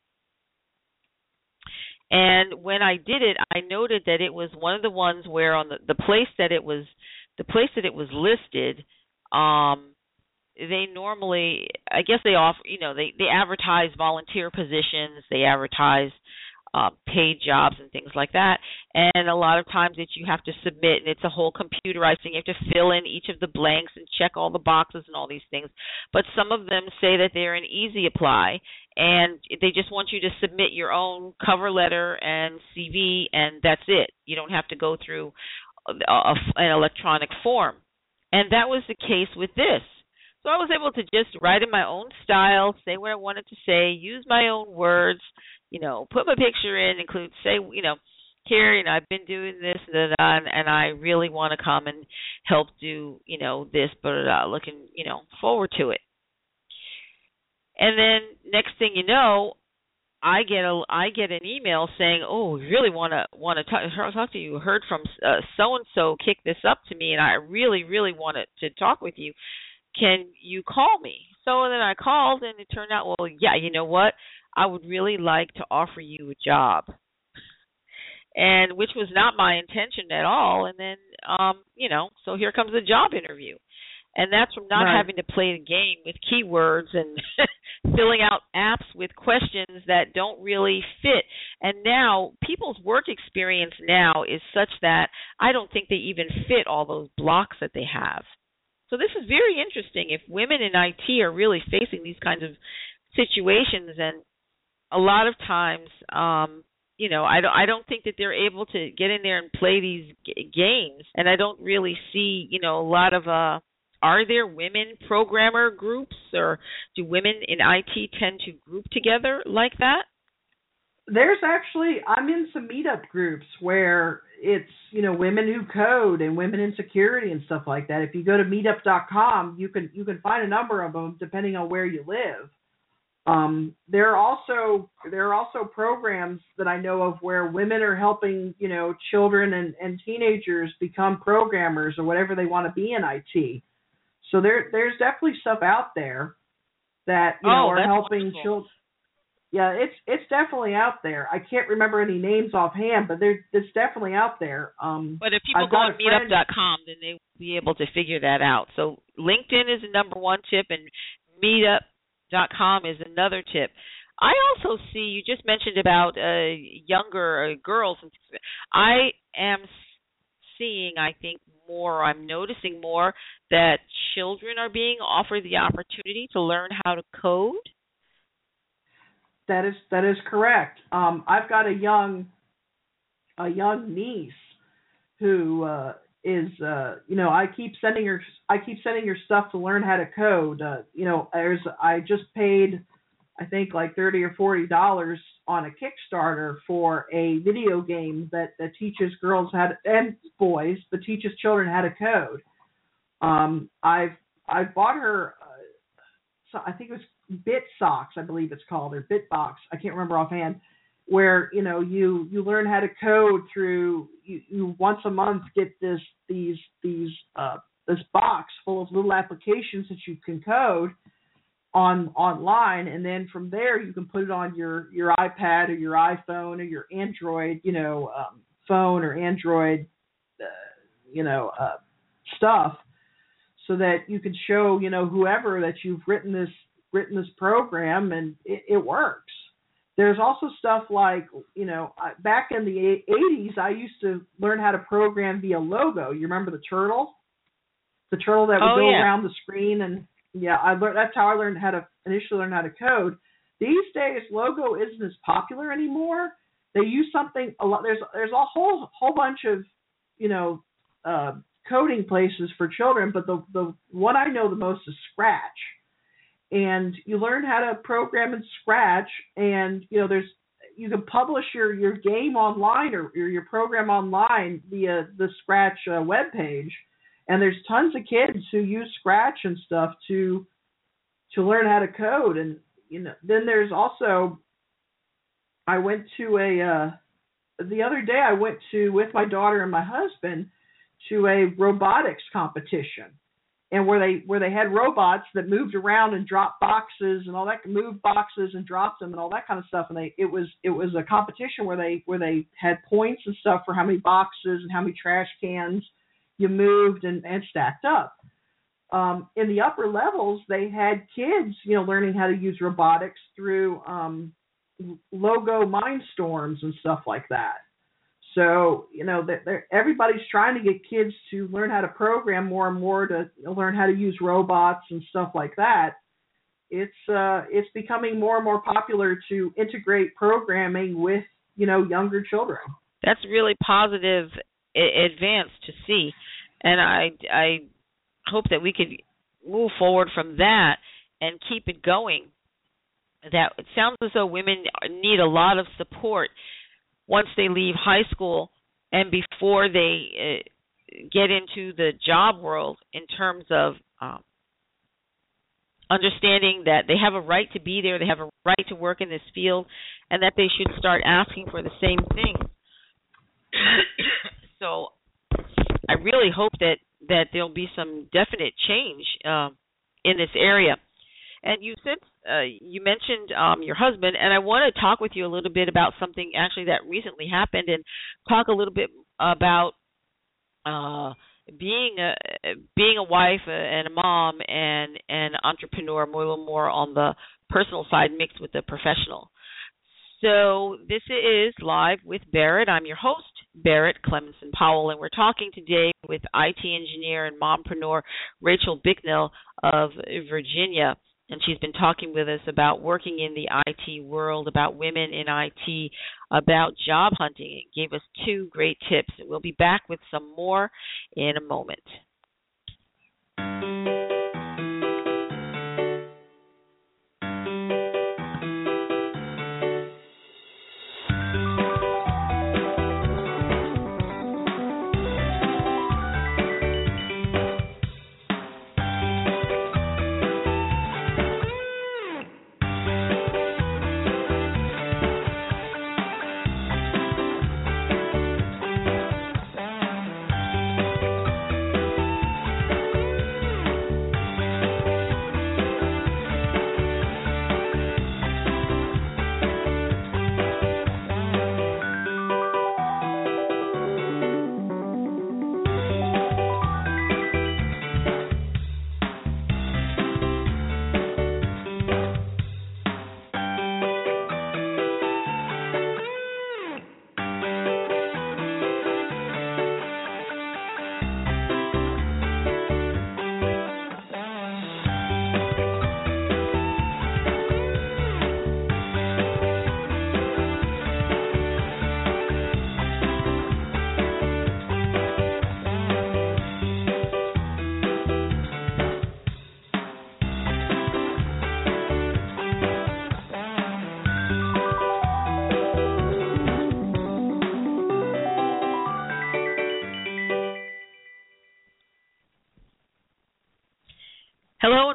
And when I did it, I noted that it was one of the ones where on the, the place that it was, the place that it was listed, um, they normally, I guess they offer, you know, they, they advertise volunteer positions, they advertise Uh, paid jobs and things like that, and a lot of times that you have to submit, and it's a whole computerized thing. You have to fill in each of the blanks and check all the boxes and all these things. But some of them say that they're an easy apply, and they just want you to submit your own cover letter and C V, and that's it. You don't have to go through a, a, an electronic form. And that was the case with this. So I was able to just write in my own style, say what I wanted to say, use my own words, you know, put my picture in, include, say, you know, here, you know, I've been doing this and, and I really want to come and help do, you know, this, but uh, looking, you know, forward to it. And then next thing you know, I get a I get an email saying, oh, we really want to want to talk, talk to you. Heard from uh, so and so kicked this up to me, and I really really wanted to talk with you. Can you call me? So then I called, and it turned out, well, yeah, you know what? I would really like to offer you a job, and which was not my intention at all. And then, um, you know, so here comes the job interview, and that's from not right. having to play the game with keywords and filling out apps with questions that don't really fit. And now people's work experience now is such that I don't think they even fit all those blocks that they have. So this is very interesting if women in I T are really facing these kinds of situations. And a lot of times, um, you know, I don't, I don't think that they're able to get in there and play these g- games. And I don't really see, you know, a lot of, uh, are there women programmer groups, or do women in I T tend to group together like that? There's actually, I'm in some meetup groups where it's, you know, women who code and women in security and stuff like that. If you go to meetup dot com, you can you can find a number of them depending on where you live. Um, there are also there are also programs that I know of where women are helping, you know, children and, and teenagers become programmers or whatever they want to be in I T. So there there's definitely stuff out there that, you know, Oh, are that's helping wonderful. children. Yeah, it's it's definitely out there. I can't remember any names offhand, but there it's definitely out there. Um, But if people I've go got on a meetup friend. dot com, then they will be able to figure that out. So LinkedIn is the number one tip, and meetup dot com is another tip. I also see you just mentioned about uh, younger uh, girls. I am seeing, I think, more, I'm noticing more that children are being offered the opportunity to learn how to code. That is that is correct. Um, I've got a young a young niece who uh, is uh, you know I keep sending her I keep sending her stuff to learn how to code. Uh, you know, there's I just paid I think like thirty or forty dollars on a Kickstarter for a video game that, that teaches girls how to, and boys, but teaches children how to code. Um, I've I bought her uh, so I think it was BitSocks, I believe it's called, or BitBox. I can't remember offhand. Where you know you, you learn how to code through you, you once a month get this these these uh, this box full of little applications that you can code on online, and then from there you can put it on your, your iPad or your iPhone or your Android you know um, phone or Android uh, you know uh, stuff, so that you can show you know whoever that you've written this written this program, and it, it works. There's also stuff like, you know, back in the eighties, I used to learn how to program via Logo. You remember the turtle? The turtle that would Oh, go yeah. around the screen, and yeah, I learned. That's how I learned how to initially learn how to code. These days, Logo isn't as popular anymore. They use something a lot. There's there's a whole whole bunch of, you know, uh, coding places for children, but the the one I know the most is Scratch. And you learn how to program in Scratch, and you know there's you can publish your, your game online or, or your program online via the Scratch uh, web page, and there's tons of kids who use Scratch and stuff to to learn how to code. And you know then there's also I went to a uh, the other day I went to with my daughter and my husband to a robotics competition. And where they where they had robots that moved around and dropped boxes and all that, moved boxes and dropped them and all that kind of stuff. And they it was it was a competition where they where they had points and stuff for how many boxes and how many trash cans you moved and, and stacked up. Um, in the upper levels, they had kids, you know, learning how to use robotics through um, Logo Mindstorms and stuff like that. So, you know, they're, everybody's trying to get kids to learn how to program more and more, to learn how to use robots and stuff like that. It's uh, it's becoming more and more popular to integrate programming with, you know, younger children. That's really positive I- advance to see, and I I hope that we could move forward from that and keep it going. That it sounds as though women need a lot of support once they leave high school and before they uh, get into the job world, in terms of um, understanding that they have a right to be there, they have a right to work in this field, and that they should start asking for the same thing. So I really hope that, that there'll be some definite change uh, in this area. And you said uh, you mentioned um, your husband, and I want to talk with you a little bit about something actually that recently happened, and talk a little bit about uh, being a being a wife and a mom and an entrepreneur, more a little more on the personal side mixed with the professional. So this is Live with Barrett. I'm your host, Barrett Clemenson Powell, and we're talking today with I T engineer and mompreneur Rachel Bicknell of Virginia. And she's been talking with us about working in the I T world, about women in I T, about job hunting. It gave us two great tips. And we'll be back with some more in a moment.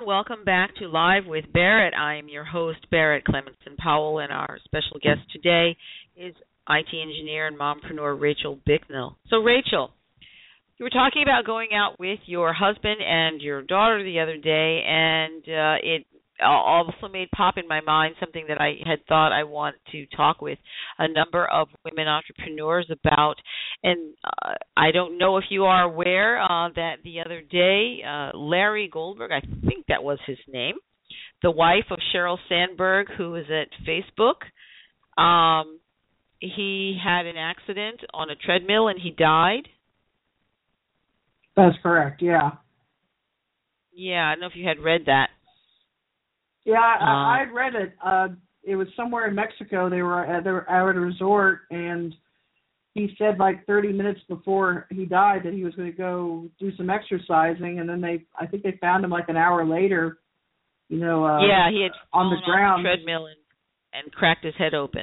welcome back to Live with Barrett. I am your host, Barrett Clemenson Powell, and our special guest today is I T engineer and mompreneur Rachel Bicknell. So, Rachel, you were talking about going out with your husband and your daughter the other day, and uh, it also made pop in my mind something that I had thought I want to talk with a number of women entrepreneurs about. And uh, I don't know if you are aware uh, that the other day, uh, Larry Goldberg, I think that was his name, the wife of Sheryl Sandberg, who is at Facebook, um, he had an accident on a treadmill and he died. That's correct, yeah. Yeah, I don't know if you had read that. Yeah, I, uh, I I'd read it. Uh, it was somewhere in Mexico. They were at, they were out at a resort, and he said like thirty minutes before he died that he was going to go do some exercising, and then they, I think they found him like an hour later, you know, uh, yeah, he had on the ground, on the treadmill and, and cracked his head open.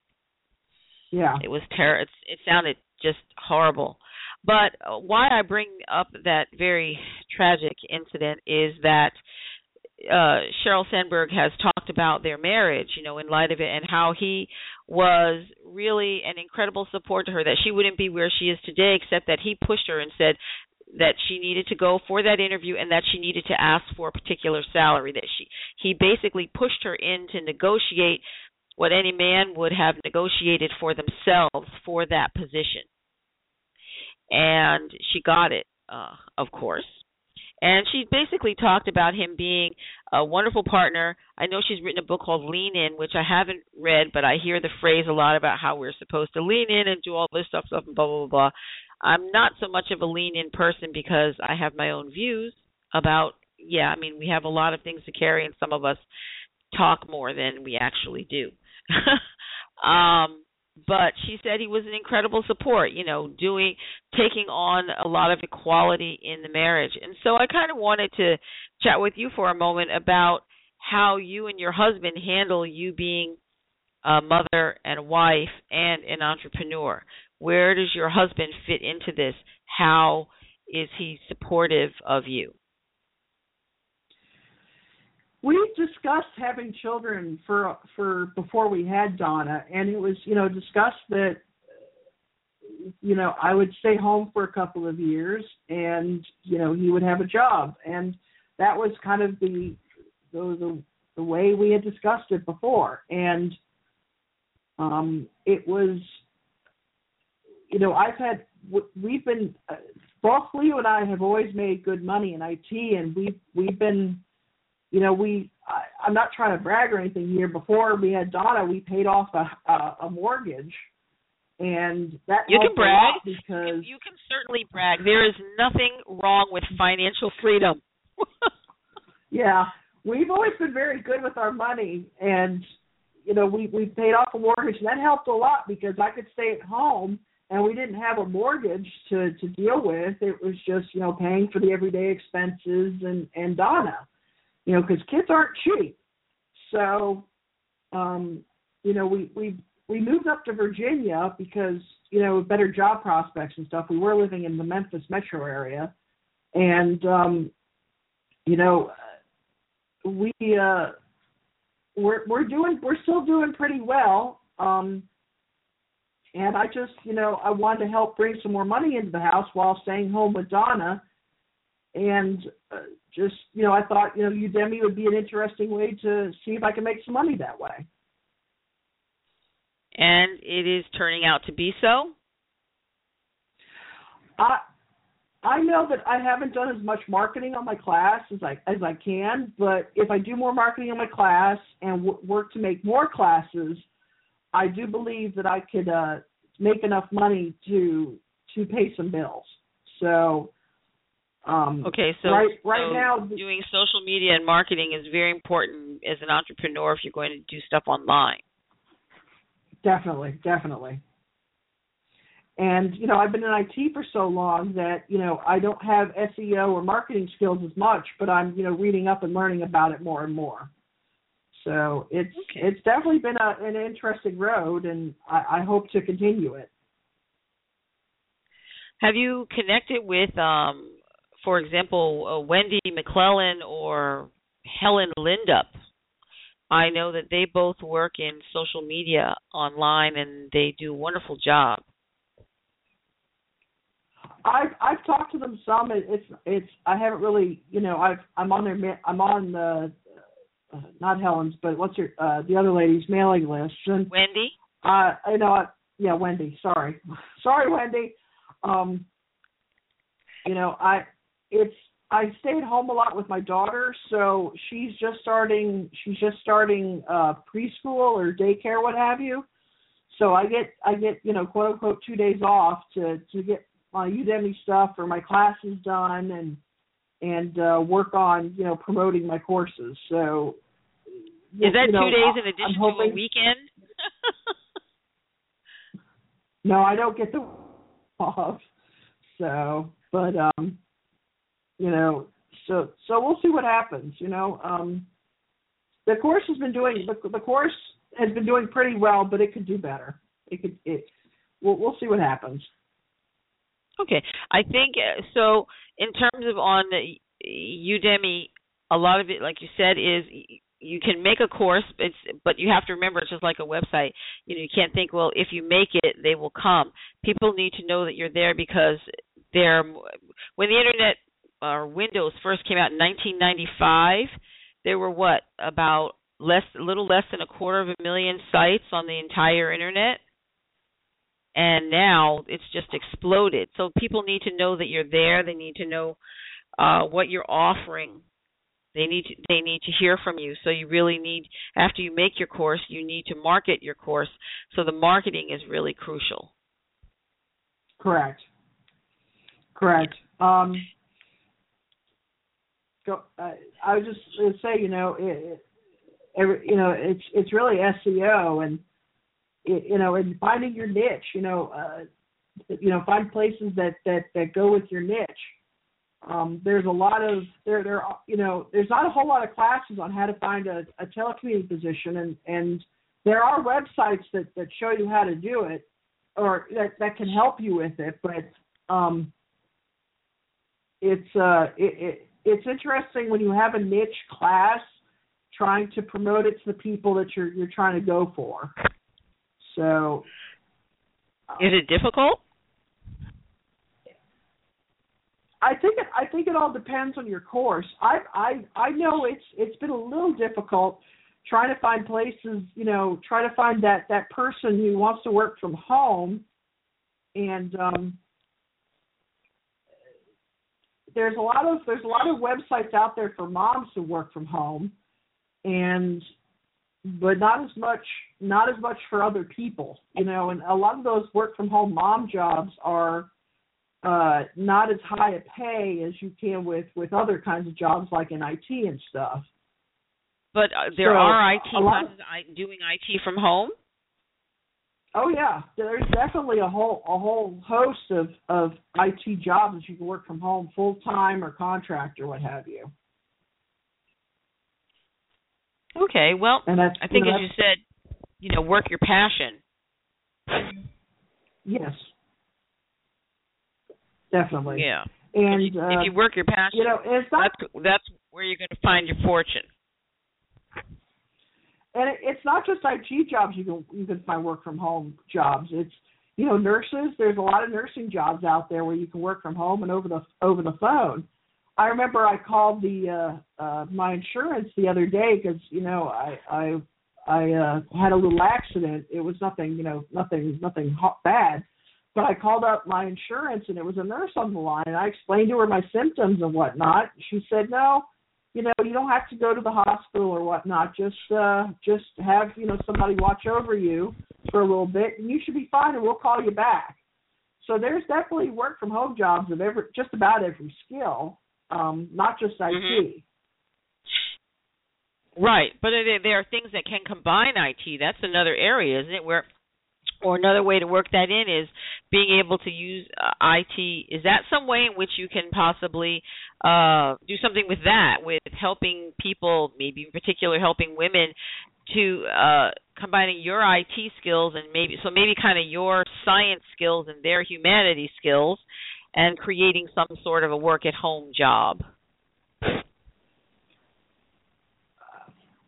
Yeah, it was ter- It, it sounded just horrible. But why I bring up that very tragic incident is that Uh, Sheryl Sandberg has talked about their marriage, you know, in light of it, and how he was really an incredible support to her, that she wouldn't be where she is today, except that he pushed her and said that she needed to go for that interview and that she needed to ask for a particular salary, that she he basically pushed her in to negotiate what any man would have negotiated for themselves for that position. And she got it, uh, of course. And she basically talked about him being a wonderful partner. I know she's written a book called Lean In, which I haven't read, but I hear the phrase a lot about how we're supposed to lean in and do all this stuff, stuff, and blah, blah, blah, blah. I'm not so much of a lean-in person because I have my own views about, yeah, I mean, we have a lot of things to carry, and some of us talk more than we actually do. um But she said he was an incredible support, you know, doing, taking on a lot of equality in the marriage. And so I kind of wanted to chat with you for a moment about how you and your husband handle you being a mother and a wife and an entrepreneur. Where does your husband fit into this? How is he supportive of you? We discussed having children for for before we had Donna, and it was, you know, discussed that, you know, I would stay home for a couple of years, and, you know, he would have a job, and that was kind of the the the, the way we had discussed it before, and um, it was, you know, I've had we've been both Leo and I have always made good money in I T, and we've we've been. You know, we, I, I'm not trying to brag or anything here. Before we had Donna, we paid off a, a, a mortgage, and that you can brag because you, you can certainly brag. There is nothing wrong with financial freedom. Yeah, we've always been very good with our money, and you know, we we paid off a mortgage, and that helped a lot because I could stay at home, and we didn't have a mortgage to to deal with. It was just, you know, paying for the everyday expenses and and Donna. You know, because kids aren't cheap. So, um, you know, we, we we moved up to Virginia because, you know, better job prospects and stuff. We were living in the Memphis metro area. And, um, you know, we, uh, we're, we're doing, we're still doing pretty well. Um, and I just, you know, I wanted to help bring some more money into the house while staying home with Donna. And uh, just, you know, I thought, you know, Udemy would be an interesting way to see if I can make some money that way. And it is turning out to be so? I I know that I haven't done as much marketing on my class as I as I can, but if I do more marketing on my class and w- work to make more classes, I do believe that I could uh, make enough money to to pay some bills. So. Um, okay, so, right, right so now, doing social media and marketing is very important as an entrepreneur if you're going to do stuff online. Definitely, definitely. And, you know, I've been in I T for so long that, you know, I don't have S E O or marketing skills as much, but I'm, you know, reading up and learning about it more and more. So it's okay. It's definitely been a, an interesting road, and I, I hope to continue it. Have you connected with um, for example, uh, Wendy McClellan or Helen Lindup. I know that they both work in social media online, and they do a wonderful job. I've I've talked to them some. It, it's it's I haven't really you know I've I'm on their I'm on the uh, not Helen's but what's her uh, the other lady's mailing list. And Wendy. Uh, I know I, yeah Wendy. Sorry, sorry Wendy. Um, you know I it's I stay at home a lot with my daughter, so she's just starting she's just starting uh, preschool or daycare, what have you. So I get I get you know quote unquote two days off to to get my Udemy stuff or my classes done and and uh, work on you know promoting my courses. So is that you know, two days in addition hoping, to a weekend? No, I don't get the off. So, but um, you know, so so we'll see what happens. You know, um, the course has been doing the, the course has been doing pretty well, but it could do better. It could it. We'll we'll see what happens. Okay, I think uh, so. In terms of on Udemy, a lot of it, like you said, is you can make a course, it's, but you have to remember it's just like a website. You know, you can't think, well, if you make it, they will come. People need to know that you're there because they're when the internet or Windows first came out in nineteen ninety-five, there were what about less, a little less than a quarter of a million sites on the entire internet. And now it's just exploded. So people need to know that you're there. They need to know uh, what you're offering. They need to, they need to hear from you. So you really need, after you make your course, you need to market your course. So the marketing is really crucial. Correct. Correct. Um, so I, I was just going to say, you know, it, it, you know, it's it's really S E O and. You know, and finding your niche, you know, uh, you know, find places that, that, that go with your niche. Um, there's a lot of there there you know there's not a whole lot of classes on how to find a, a telecommuting position, and, and there are websites that, that show you how to do it, or that, that can help you with it. But um, it's uh it, it it's interesting when you have a niche class, trying to promote it to the people that you're you're trying to go for. So, is it difficult? I think it, I think it all depends on your course. I I I know it's it's been a little difficult trying to find places. You know, try to find that, that person who wants to work from home, and um, there's a lot of there's a lot of websites out there for moms to work from home, and but not as much not as much for other people, you know, and a lot of those work from home mom jobs are uh, not as high a pay as you can with, with other kinds of jobs like in I T and stuff. But uh, there so, are I T classes doing I T from home? Oh yeah, there's definitely a whole a whole host of, of I T jobs that you can work from home full time or contract or what have you. Okay, well, and that's, I think you know, as you said, you know, work your passion. Yes, definitely. Yeah. And if you, uh, if you work your passion, you know, it's not, that's that's where you're going to find your fortune. And it, it's not just I T jobs you can you can find work from home jobs. It's, you know, nurses. There's a lot of nursing jobs out there where you can work from home and over the over the phone. I remember I called the uh, uh, my insurance the other day because, you know, I I I uh, had a little accident. It was nothing, you know, nothing nothing hot, bad. But I called up my insurance and it was a nurse on the line, and I explained to her my symptoms and whatnot. She said, no, you know, you don't have to go to the hospital or whatnot. Just uh, just have, you know, somebody watch over you for a little bit, and you should be fine, and we'll call you back. So there's definitely work from home jobs of every just about every skill. Um, not just I T. Mm-hmm. Right, but there, there are things that can combine I T. That's another area, isn't it? Where, or another way to work that in is being able to use uh, I T. Is that some way in which you can possibly uh, do something with that, with helping people, maybe in particular helping women, to uh, combining your I T skills and maybe so maybe kind of your science skills and their humanities skills, and creating some sort of a work-at-home job?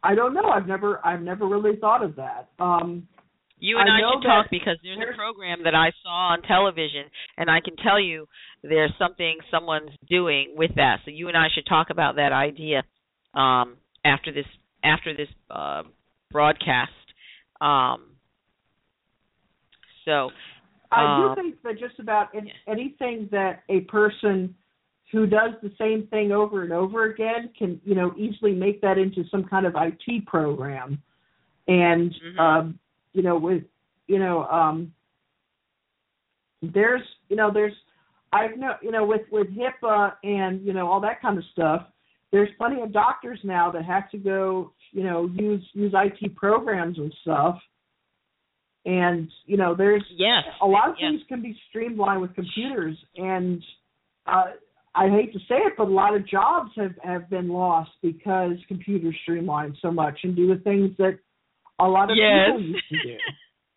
I don't know. I've never I've never really thought of that. Um, You and I I, know should talk that because there's, there's a program that I saw on television, and I can tell you there's something someone's doing with that. So you and I should talk about that idea um, after this after this uh, broadcast. Um, so I do um, think that just about yeah. anything that a person who does the same thing over and over again can, you know, easily make that into some kind of I T program. And, Mm-hmm. um, you know, with, you know, um, there's, you know, there's, I've know, you know, with, with HIPAA and, you know, all that kind of stuff, there's plenty of doctors now that have to go, you know, use, use I T programs and stuff. And, you know, there's yes. a lot of yes. things can be streamlined with computers. And uh, I hate to say it, but a lot of jobs have, have been lost because computers streamline so much and do the things that a lot of yes. people used to do.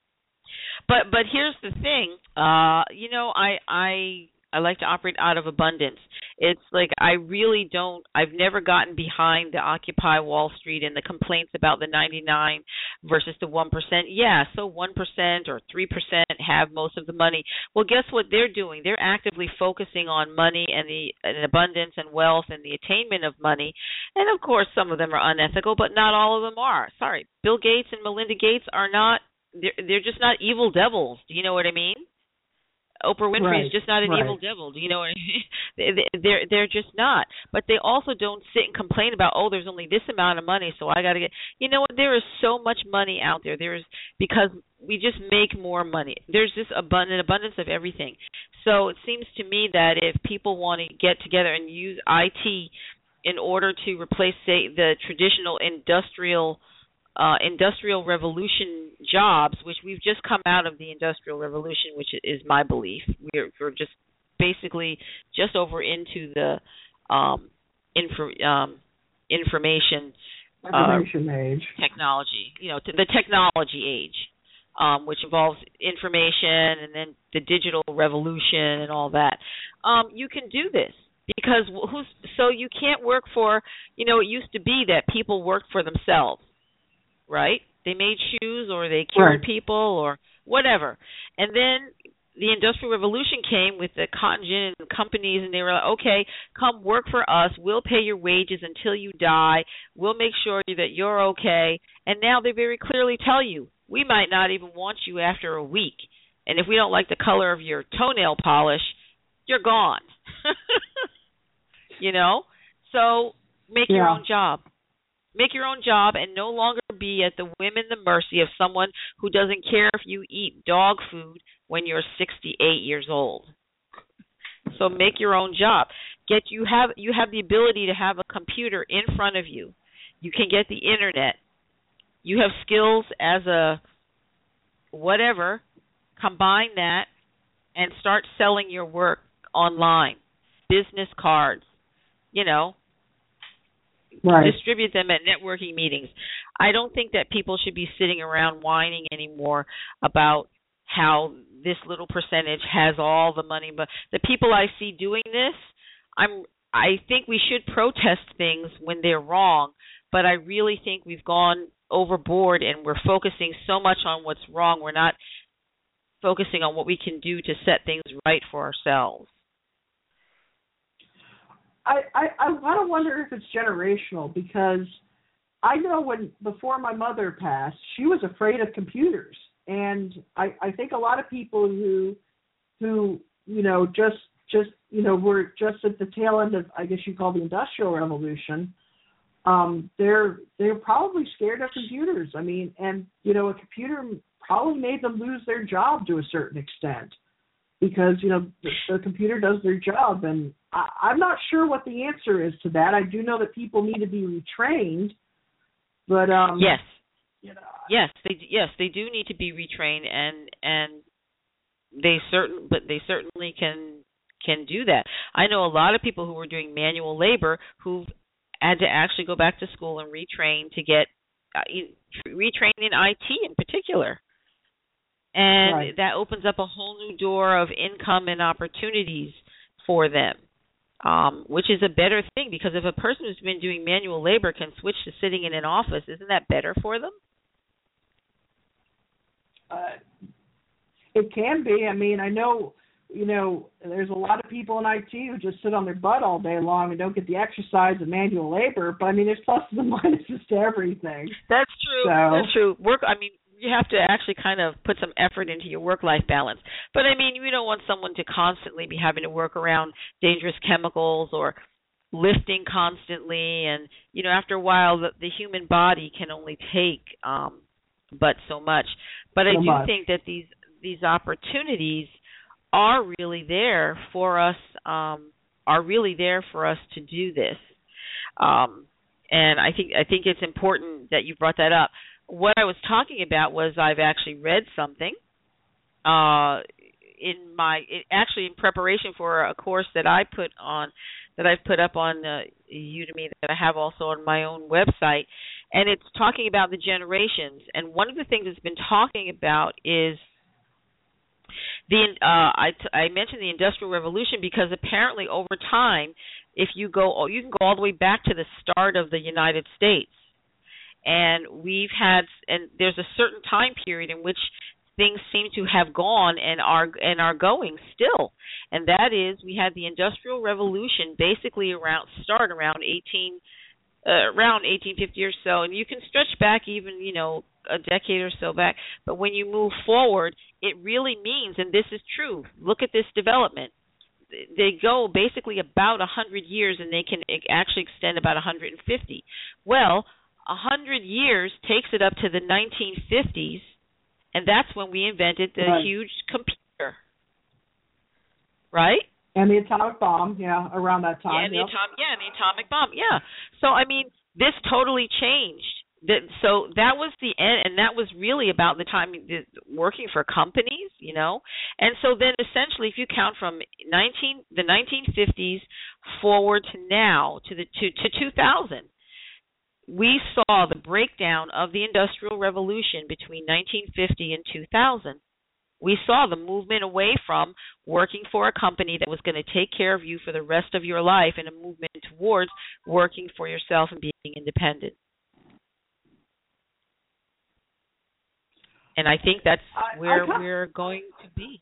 But but here's the thing, uh, you know, I I I like to operate out of abundance. It's like I really don't. I've never gotten behind the Occupy Wall Street and the complaints about the ninety-nine versus the one percent. Yeah, so one percent or three percent have most of the money. Well, guess what they're doing? They're actively focusing on money and the and abundance and wealth and the attainment of money. And of course, some of them are unethical, but not all of them are. Sorry, Bill Gates and Melinda Gates are not. They're, they're just not evil devils. Do you know what I mean? Oprah Winfrey Right, is just not an right. evil devil. Do you know what I mean? They're they're just not. But they also don't sit and complain about, oh, there's only this amount of money, so I got to get. You know what? There is so much money out there. There is because we just make more money. There's this abundant abundance of everything. So it seems to me that if people want to get together and use I T in order to replace, say, the traditional industrial. Uh, industrial revolution jobs, which we've just come out of the industrial revolution, which is my belief. We're, we're just basically just over into the um, info, um, information, information uh, age, technology, you know, to the technology age, um, which involves information and then the digital revolution and all that. Um, you can do this. Because who's so you can't work for, you know, it used to be that people worked for themselves. Right? They made shoes or they cured right. people or whatever. And then the Industrial Revolution came with the cotton gin companies, and they were like, okay, come work for us. We'll pay your wages until you die. We'll make sure that you're okay. And now they very clearly tell you, we might not even want you after a week. And if we don't like the color of your toenail polish, you're gone. You know? So make yeah. your own job. Make your own job and no longer be at the whim and the mercy of someone who doesn't care if you eat dog food when you're sixty-eight years old. So make your own job. Get you have you have the ability to have a computer in front of you. You can get the internet. You have skills as a whatever. Combine that and start selling your work online. Business cards, you know. Right. Distribute them at networking meetings. I don't think that people should be sitting around whining anymore about how this little percentage has all the money. But the people I see doing this, I'm. I think we should protest things when they're wrong. But I really think we've gone overboard and we're focusing so much on what's wrong. We're not focusing on what we can do to set things right for ourselves. I, I, I kind of wonder if it's generational because I know when before my mother passed, she was afraid of computers, and I, I think a lot of people who who you know just just you know were just at the tail end of I guess you call the Industrial Revolution. Um, they're they're probably scared of computers. I mean, and you know a computer probably made them lose their job to a certain extent. Because, you know, the, the computer does their job. And I, I'm not sure what the answer is to that. I do know that people need to be retrained. But, um, yes. You know, yes, they yes, they do need to be retrained and and they certain but they certainly can can do that. I know a lot of people who were doing manual labor who've had to actually go back to school and retrain to get uh, retrain in I T in particular. And right. that opens up a whole new door of income and opportunities for them. um, which is a better thing because if a person who's been doing manual labor can switch to sitting in an office, isn't that better for them? Uh, it can be. I mean, I know, you know, there's a lot of people in I T who just sit on their butt all day long and don't get the exercise of manual labor. But I mean, there's pluses and minuses to everything. That's true. So, That's true. Work. I mean, you have to actually kind of put some effort into your work-life balance. But I mean, you don't want someone to constantly be having to work around dangerous chemicals or lifting constantly. And you know, after a while, the, the human body can only take um, but so much. But so I do much. think that these these opportunities are really there for us. Um, are really there for us to do this. Um, and I think I think it's important that you brought that up. What I was talking about was I've actually read something uh, in my it, actually in preparation for a course that I put on that I've put up on uh, Udemy that I have also on my own website, and it's talking about the generations. And one of the things it's been talking about is the uh, I, t- I mentioned the Industrial Revolution because apparently over time, if you go you can go all the way back to the start of the United States. And we've had, and there's a certain time period in which things seem to have gone and are and are going still, and that is we had the Industrial Revolution basically around start around eighteen uh, around eighteen fifty or so, and you can stretch back even you know a decade or so back. But when you move forward, it really means, and this is true. Look at this development. They go basically about a hundred years, and they can actually extend about a hundred and fifty. Well. A hundred years takes it up to the nineteen fifties, and that's when we invented the right. huge computer, right? And the atomic bomb, yeah, around that time. Yeah, and the yep. atomic, yeah, and the atomic bomb, yeah. So I mean, this totally changed. That so that was the end, and that was really about the time working for companies, you know. And so then essentially, if you count from nineteen the nineteen fifties forward to now to the to to two thousand. We saw the breakdown of the Industrial Revolution between nineteen fifty and two thousand. We saw the movement away from working for a company that was going to take care of you for the rest of your life and a movement towards working for yourself and being independent. And I think that's I, where I we're going to be.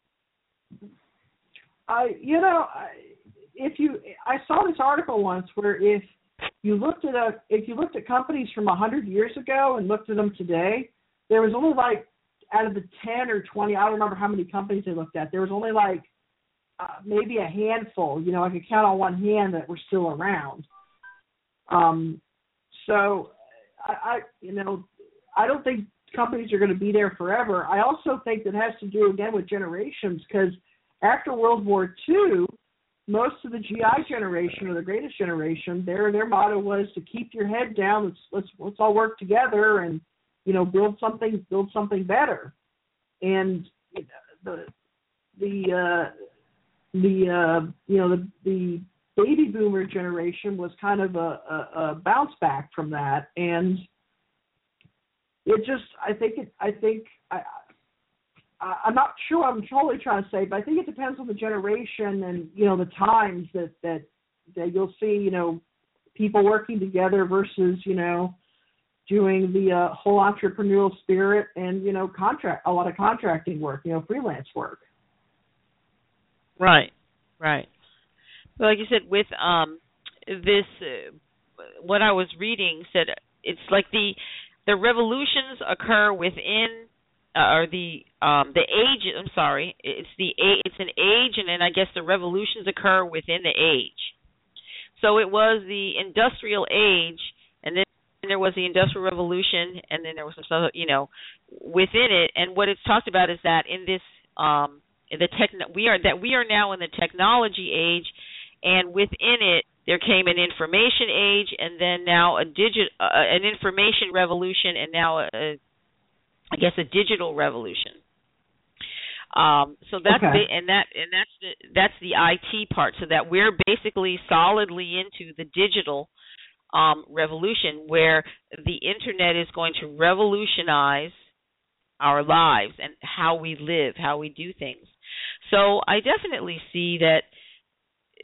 I, you know, I, if you, I saw this article once where if you looked at a, if you looked at companies from a hundred years ago and looked at them today, there was only like out of the ten or twenty, I don't remember how many companies they looked at. There was only like uh, maybe a handful. You know, I could count on one hand that were still around. Um, so I, I, you know, I don't think companies are going to be there forever. I also think that has to do again with generations because after World War Two. Most of the G I generation or the greatest generation, their their motto was to keep your head down. Let's let's let's all work together and you know build something build something better. And the the uh, the uh, you know the the baby boomer generation was kind of a, a, a bounce back from that, and it just I think it I think I. I'm not sure I'm totally trying to say, but I think it depends on the generation and, you know, the times that, that, that you'll see, you know, people working together versus, you know, doing the uh, whole entrepreneurial spirit and, you know, contract, a lot of contracting work, you know, freelance work. Right, right. Well, like you said, with um, this, uh, what I was reading said it's like the the revolutions occur within Uh, or the um, the age. I'm sorry, it's the it's an age, and then I guess the revolutions occur within the age. So it was the industrial age, and then there was the Industrial Revolution, and then there was some stuff, you know, within it. And what it's talked about is that in this um, in the tech we are that we are now in the technology age, and within it there came an information age, and then now a digit uh, an information revolution, and now a, a I guess a digital revolution. Um, so that's okay. the, and that and that's the that's the I T part. So that we're basically solidly into the digital um, revolution, where the internet is going to revolutionize our lives and how we live, how we do things. So I definitely see that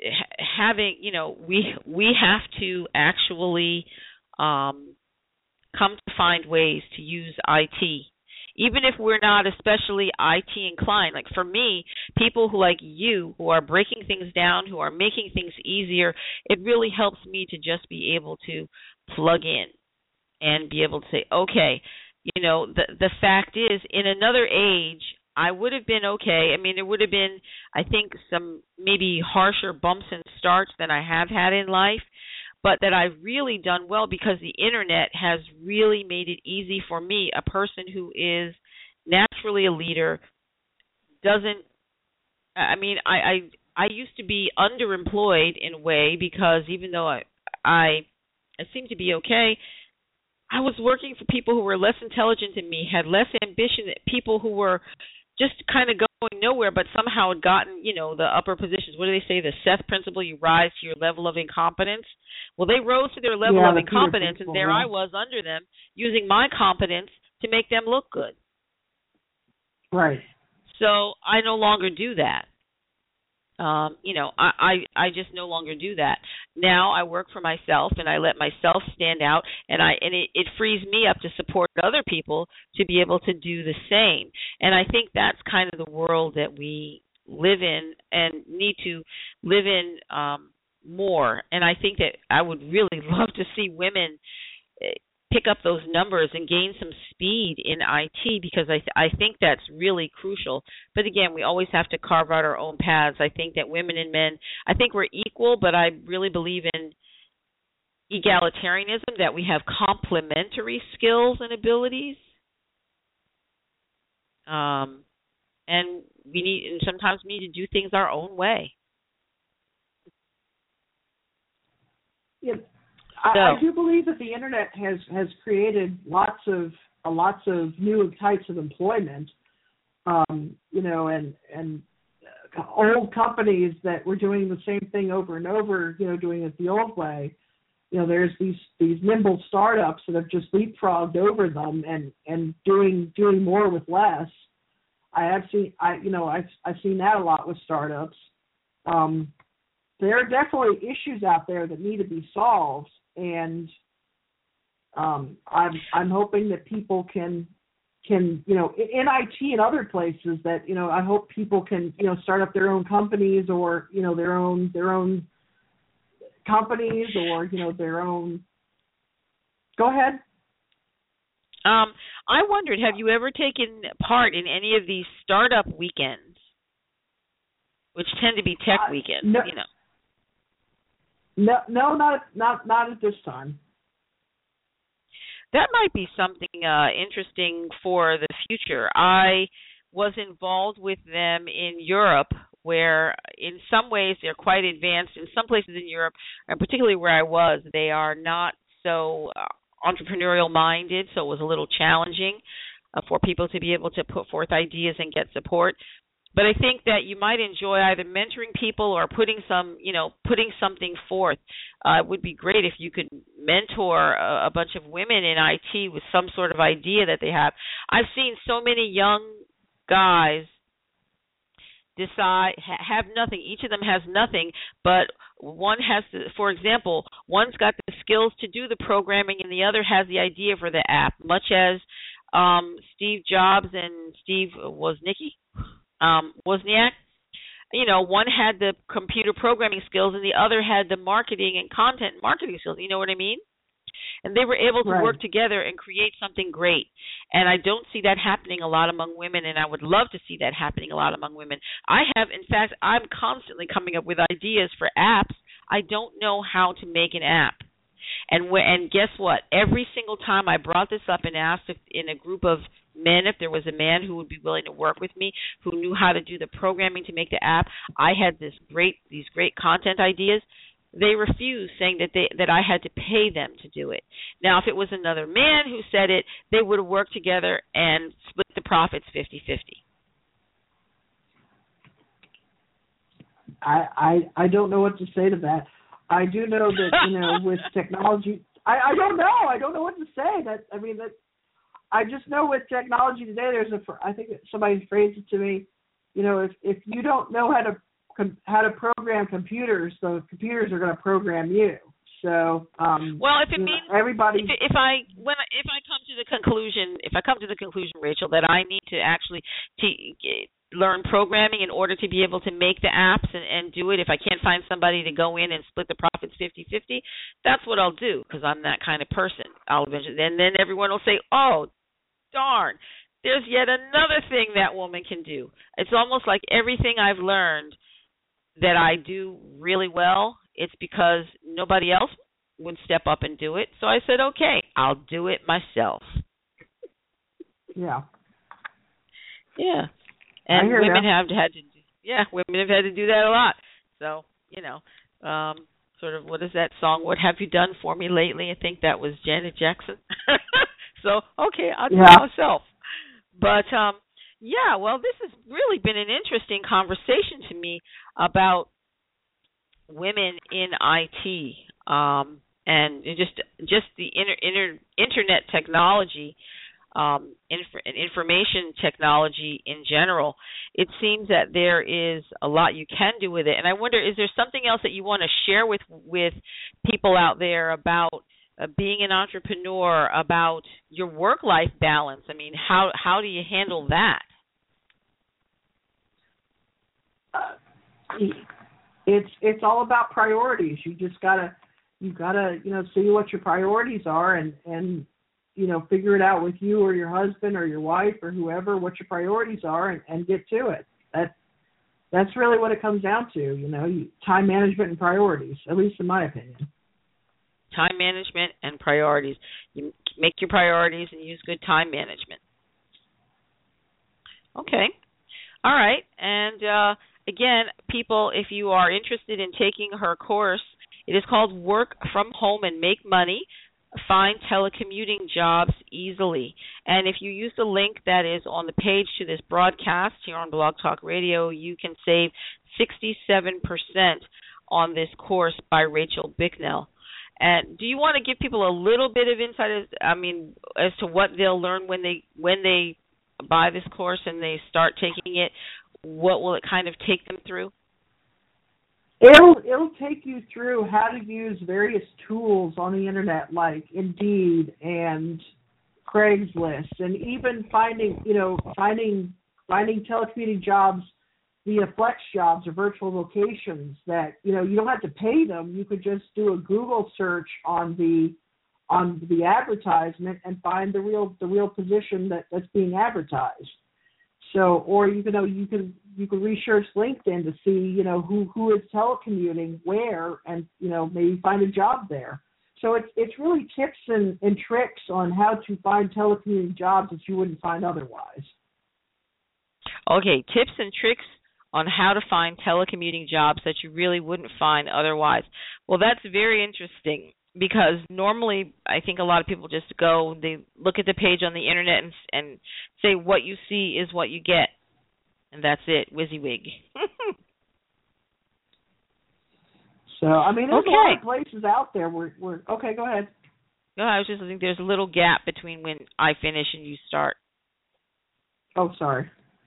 having, you know, we we have to actually um, come to find ways to use I T, even if we're not especially I T inclined. Like for me, people who like you, who are breaking things down, who are making things easier, it really helps me to just be able to plug in and be able to say, okay, you know, the the fact is, in another age, I would have been okay. I mean, there would have been, I think, some maybe harsher bumps and starts than I have had in life, but that I've really done well because the internet has really made it easy for me, a person who is naturally a leader, doesn't, I mean, I, I, I used to be underemployed in a way because even though I, I, I seemed to be okay, I was working for people who were less intelligent than me, had less ambition, people who were just kind of going nowhere, but somehow had gotten, you know, the upper positions. What do they say? The Seth principle, you rise to your level of incompetence. Well, they rose to their level yeah, of the incompetence, and there yeah. I was under them using my competence to make them look good. Right. So I no longer do that. Um, you know, I, I I just no longer do that. Now I work for myself and I let myself stand out, and I and it, it frees me up to support other people to be able to do the same. And I think that's kind of the world that we live in and need to live in um, more. And I think that I would really love to see women pick up those numbers and gain some speed in I T because I th- I think that's really crucial. But again, we always have to carve out our own paths. I think that women and men, I think we're equal, but I really believe in egalitarianism, that we have complementary skills and abilities. Um, and we need, and sometimes we need to do things our own way. Yeah. I, So, I do believe that the internet has, has created lots of uh, lots of new types of employment, um, you know, and and uh, old companies that were doing the same thing over and over, you know, doing it the old way. You know, there's these these nimble startups that have just leapfrogged over them and, and doing doing more with less. I have seen, I you know, I've I've seen that a lot with startups. Um, there are definitely issues out there that need to be solved. And um, I'm I'm hoping that people can can you know in I T and other places that you know I hope people can you know start up their own companies or you know their own their own companies or you know their own. Go ahead. Um, I wondered, have you ever taken part in any of these startup weekends, which tend to be tech Uh, weekends? no, you know. No, no, not not not at this time. That might be something uh, interesting for the future. I was involved with them in Europe, where in some ways they're quite advanced. In some places in Europe, and particularly where I was, they are not so uh, entrepreneurial minded, so it was a little challenging uh, for people to be able to put forth ideas and get support. But I think that you might enjoy either mentoring people or putting some, you know, putting something forth. Uh, it would be great if you could mentor a, a bunch of women in I T with some sort of idea that they have. I've seen so many young guys decide ha- have nothing. Each of them has nothing, but one has to, for example, one's got the skills to do the programming and the other has the idea for the app, much as um, Steve Jobs and Steve Wozniacki. Um, Wozniak, you know, one had the computer programming skills and the other had the marketing and content marketing skills. You know what I mean? And they were able to Right. work together and create something great. And I don't see that happening a lot among women, and I would love to see that happening a lot among women. I have, in fact, I'm constantly coming up with ideas for apps. I don't know how to make an app. And wh- and guess what? Every single time I brought this up and asked if in a group of men if there was a man who would be willing to work with me, who knew how to do the programming to make the app, I had this great these great content ideas. They refused, saying that they that I had to pay them to do it. Now, if it was another man who said it, they would have worked together and split the profits fifty-fifty. I, I I don't know what to say to that. I do know that you know with technology, I, I don't know. I don't know what to say. That I mean that I just know with technology today, there's a I think somebody phrased it to me. You know, if if you don't know how to com- how to program computers, the computers are going to program you. So, um, well, if it you means know, everybody, if, if I when I, if I come to the conclusion, if I come to the conclusion, Rachel, that I need to actually te- learn programming in order to be able to make the apps and, and do it, if I can't find somebody to go in and split the profits fifty-fifty, that's what I'll do, because I'm that kind of person. I'll eventually, and then everyone will say, "Oh, darn, there's yet another thing that woman can do." It's almost like everything I've learned that I do really well, it's because nobody else would step up and do it. So I said, okay, I'll do it myself. Yeah. Yeah. And women that. have had to, yeah, women have had to do that a lot. So, you know, um, sort of, what is that song? What have you done for me lately? I think that was Janet Jackson. So, okay, I'll do yeah. it myself. But, um, yeah, well, this has really been an interesting conversation to me about women in I T, um, and just just the inter, inter, internet technology, um, inf- and information technology in general. It seems that there is a lot you can do with it, and I wonder, is there something else that you want to share with with people out there about uh, being an entrepreneur, about your work-life balance? I mean, how how do you handle that? Uh, it's it's all about priorities. You just gotta you gotta you know see what your priorities are, and and you know figure it out with you or your husband or your wife or whoever what your priorities are, and, and get to it. That that's really what it comes down to. You know, you, time management and priorities, at least in my opinion. Time management and priorities. You make your priorities and use good time management. Okay. All right. And uh, again, people, if you are interested in taking her course, it is called Work from Home and Make Money. Find telecommuting jobs easily. And if you use the link that is on the page to this broadcast here on Blog Talk Radio, you can save sixty-seven percent on this course by Rachel Bicknell. And do you want to give people a little bit of insight, as, I mean, as to what they'll learn when they when they buy this course and they start taking it? What will it kind of take them through? It'll it'll take you through how to use various tools on the internet, like Indeed and Craigslist, and even finding you know finding finding telecommuting jobs via flex jobs or virtual locations that you know you don't have to pay them. You could just do a Google search on the on the advertisement and find the real the real position that, that's being advertised. So, or you know, you can you can research LinkedIn to see you know who, who is telecommuting where, and you know maybe find a job there. So it's it's really tips and, and tricks on how to find telecommuting jobs that you wouldn't find otherwise. Okay, tips and tricks on how to find telecommuting jobs that you really wouldn't find otherwise. Well, that's very interesting, because normally I think a lot of people just go, they look at the page on the internet and, and say what you see is what you get, and that's it, WYSIWYG. So, I mean, there's okay. a lot of places out there where, where okay, go ahead. No, I was just thinking there's a little gap between when I finish and you start. Oh, sorry.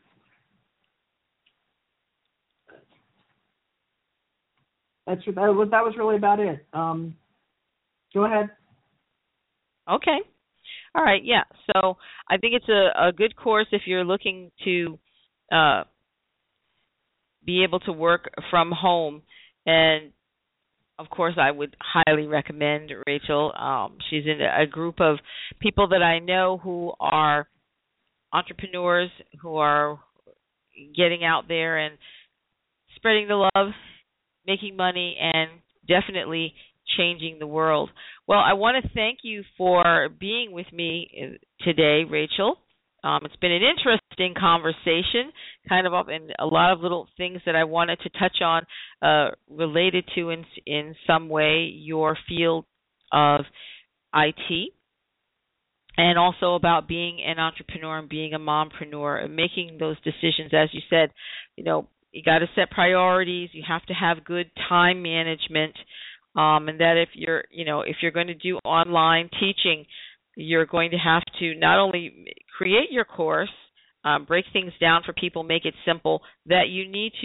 That's that was that was really about it. Um, go ahead. Okay. All right. Yeah. So I think it's a, a good course if you're looking to uh, be able to work from home. And of course, I would highly recommend Rachel. Um, she's in a group of people that I know who are entrepreneurs, who are getting out there and spreading the love, making money, and definitely changing the world. Well, I want to thank you for being with me today, Rachel. Um, it's been an interesting conversation, kind of up in a lot of little things that I wanted to touch on uh, related to in in some way your field of I T, and also about being an entrepreneur and being a mompreneur and making those decisions. As you said, you know, you got to set priorities. You have to have good time management, um, and that if you're, you know, if you're going to do online teaching, you're going to have to not only create your course, um, break things down for people, make it simple, that you need to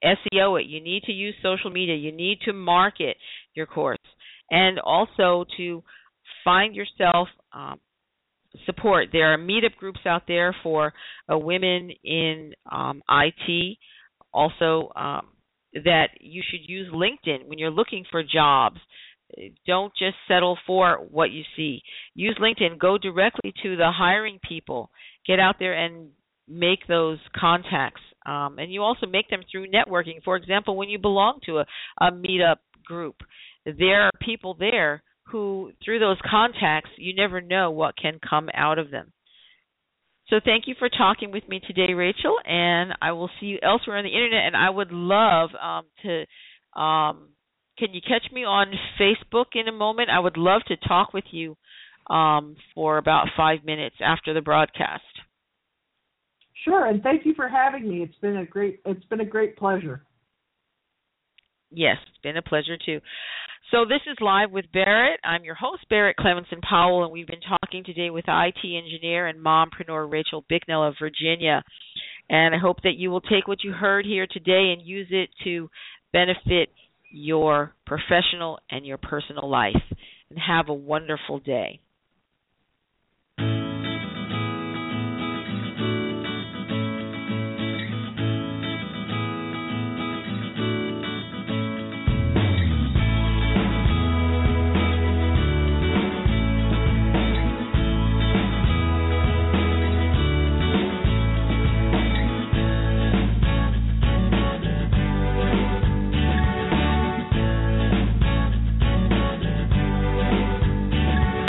S E O it. You need to use social media. You need to market your course, and also to find yourself um, support. There are meetup groups out there for uh, women in um, I T. Also, um, that you should use LinkedIn when you're looking for jobs. Don't just settle for what you see. Use LinkedIn. Go directly to the hiring people. Get out there and make those contacts. Um, and you also make them through networking. For example, when you belong to a, a meetup group, there are people there who, through those contacts, you never know what can come out of them. So thank you for talking with me today, Rachel, and I will see you elsewhere on the Internet. And I would love um, to, um, can you catch me on Facebook in a moment? I would love to talk with you um, for about five minutes after the broadcast. Sure, and thank you for having me. It's been a great, it's been a great pleasure. Yes, it's been a pleasure too. So this is Live with Barrett. I'm your host, Barrett Clemenson Powell, and we've been talking today with I T engineer and mompreneur Rachel Bicknell of Virginia. And I hope that you will take what you heard here today and use it to benefit your professional and your personal life. And have a wonderful day.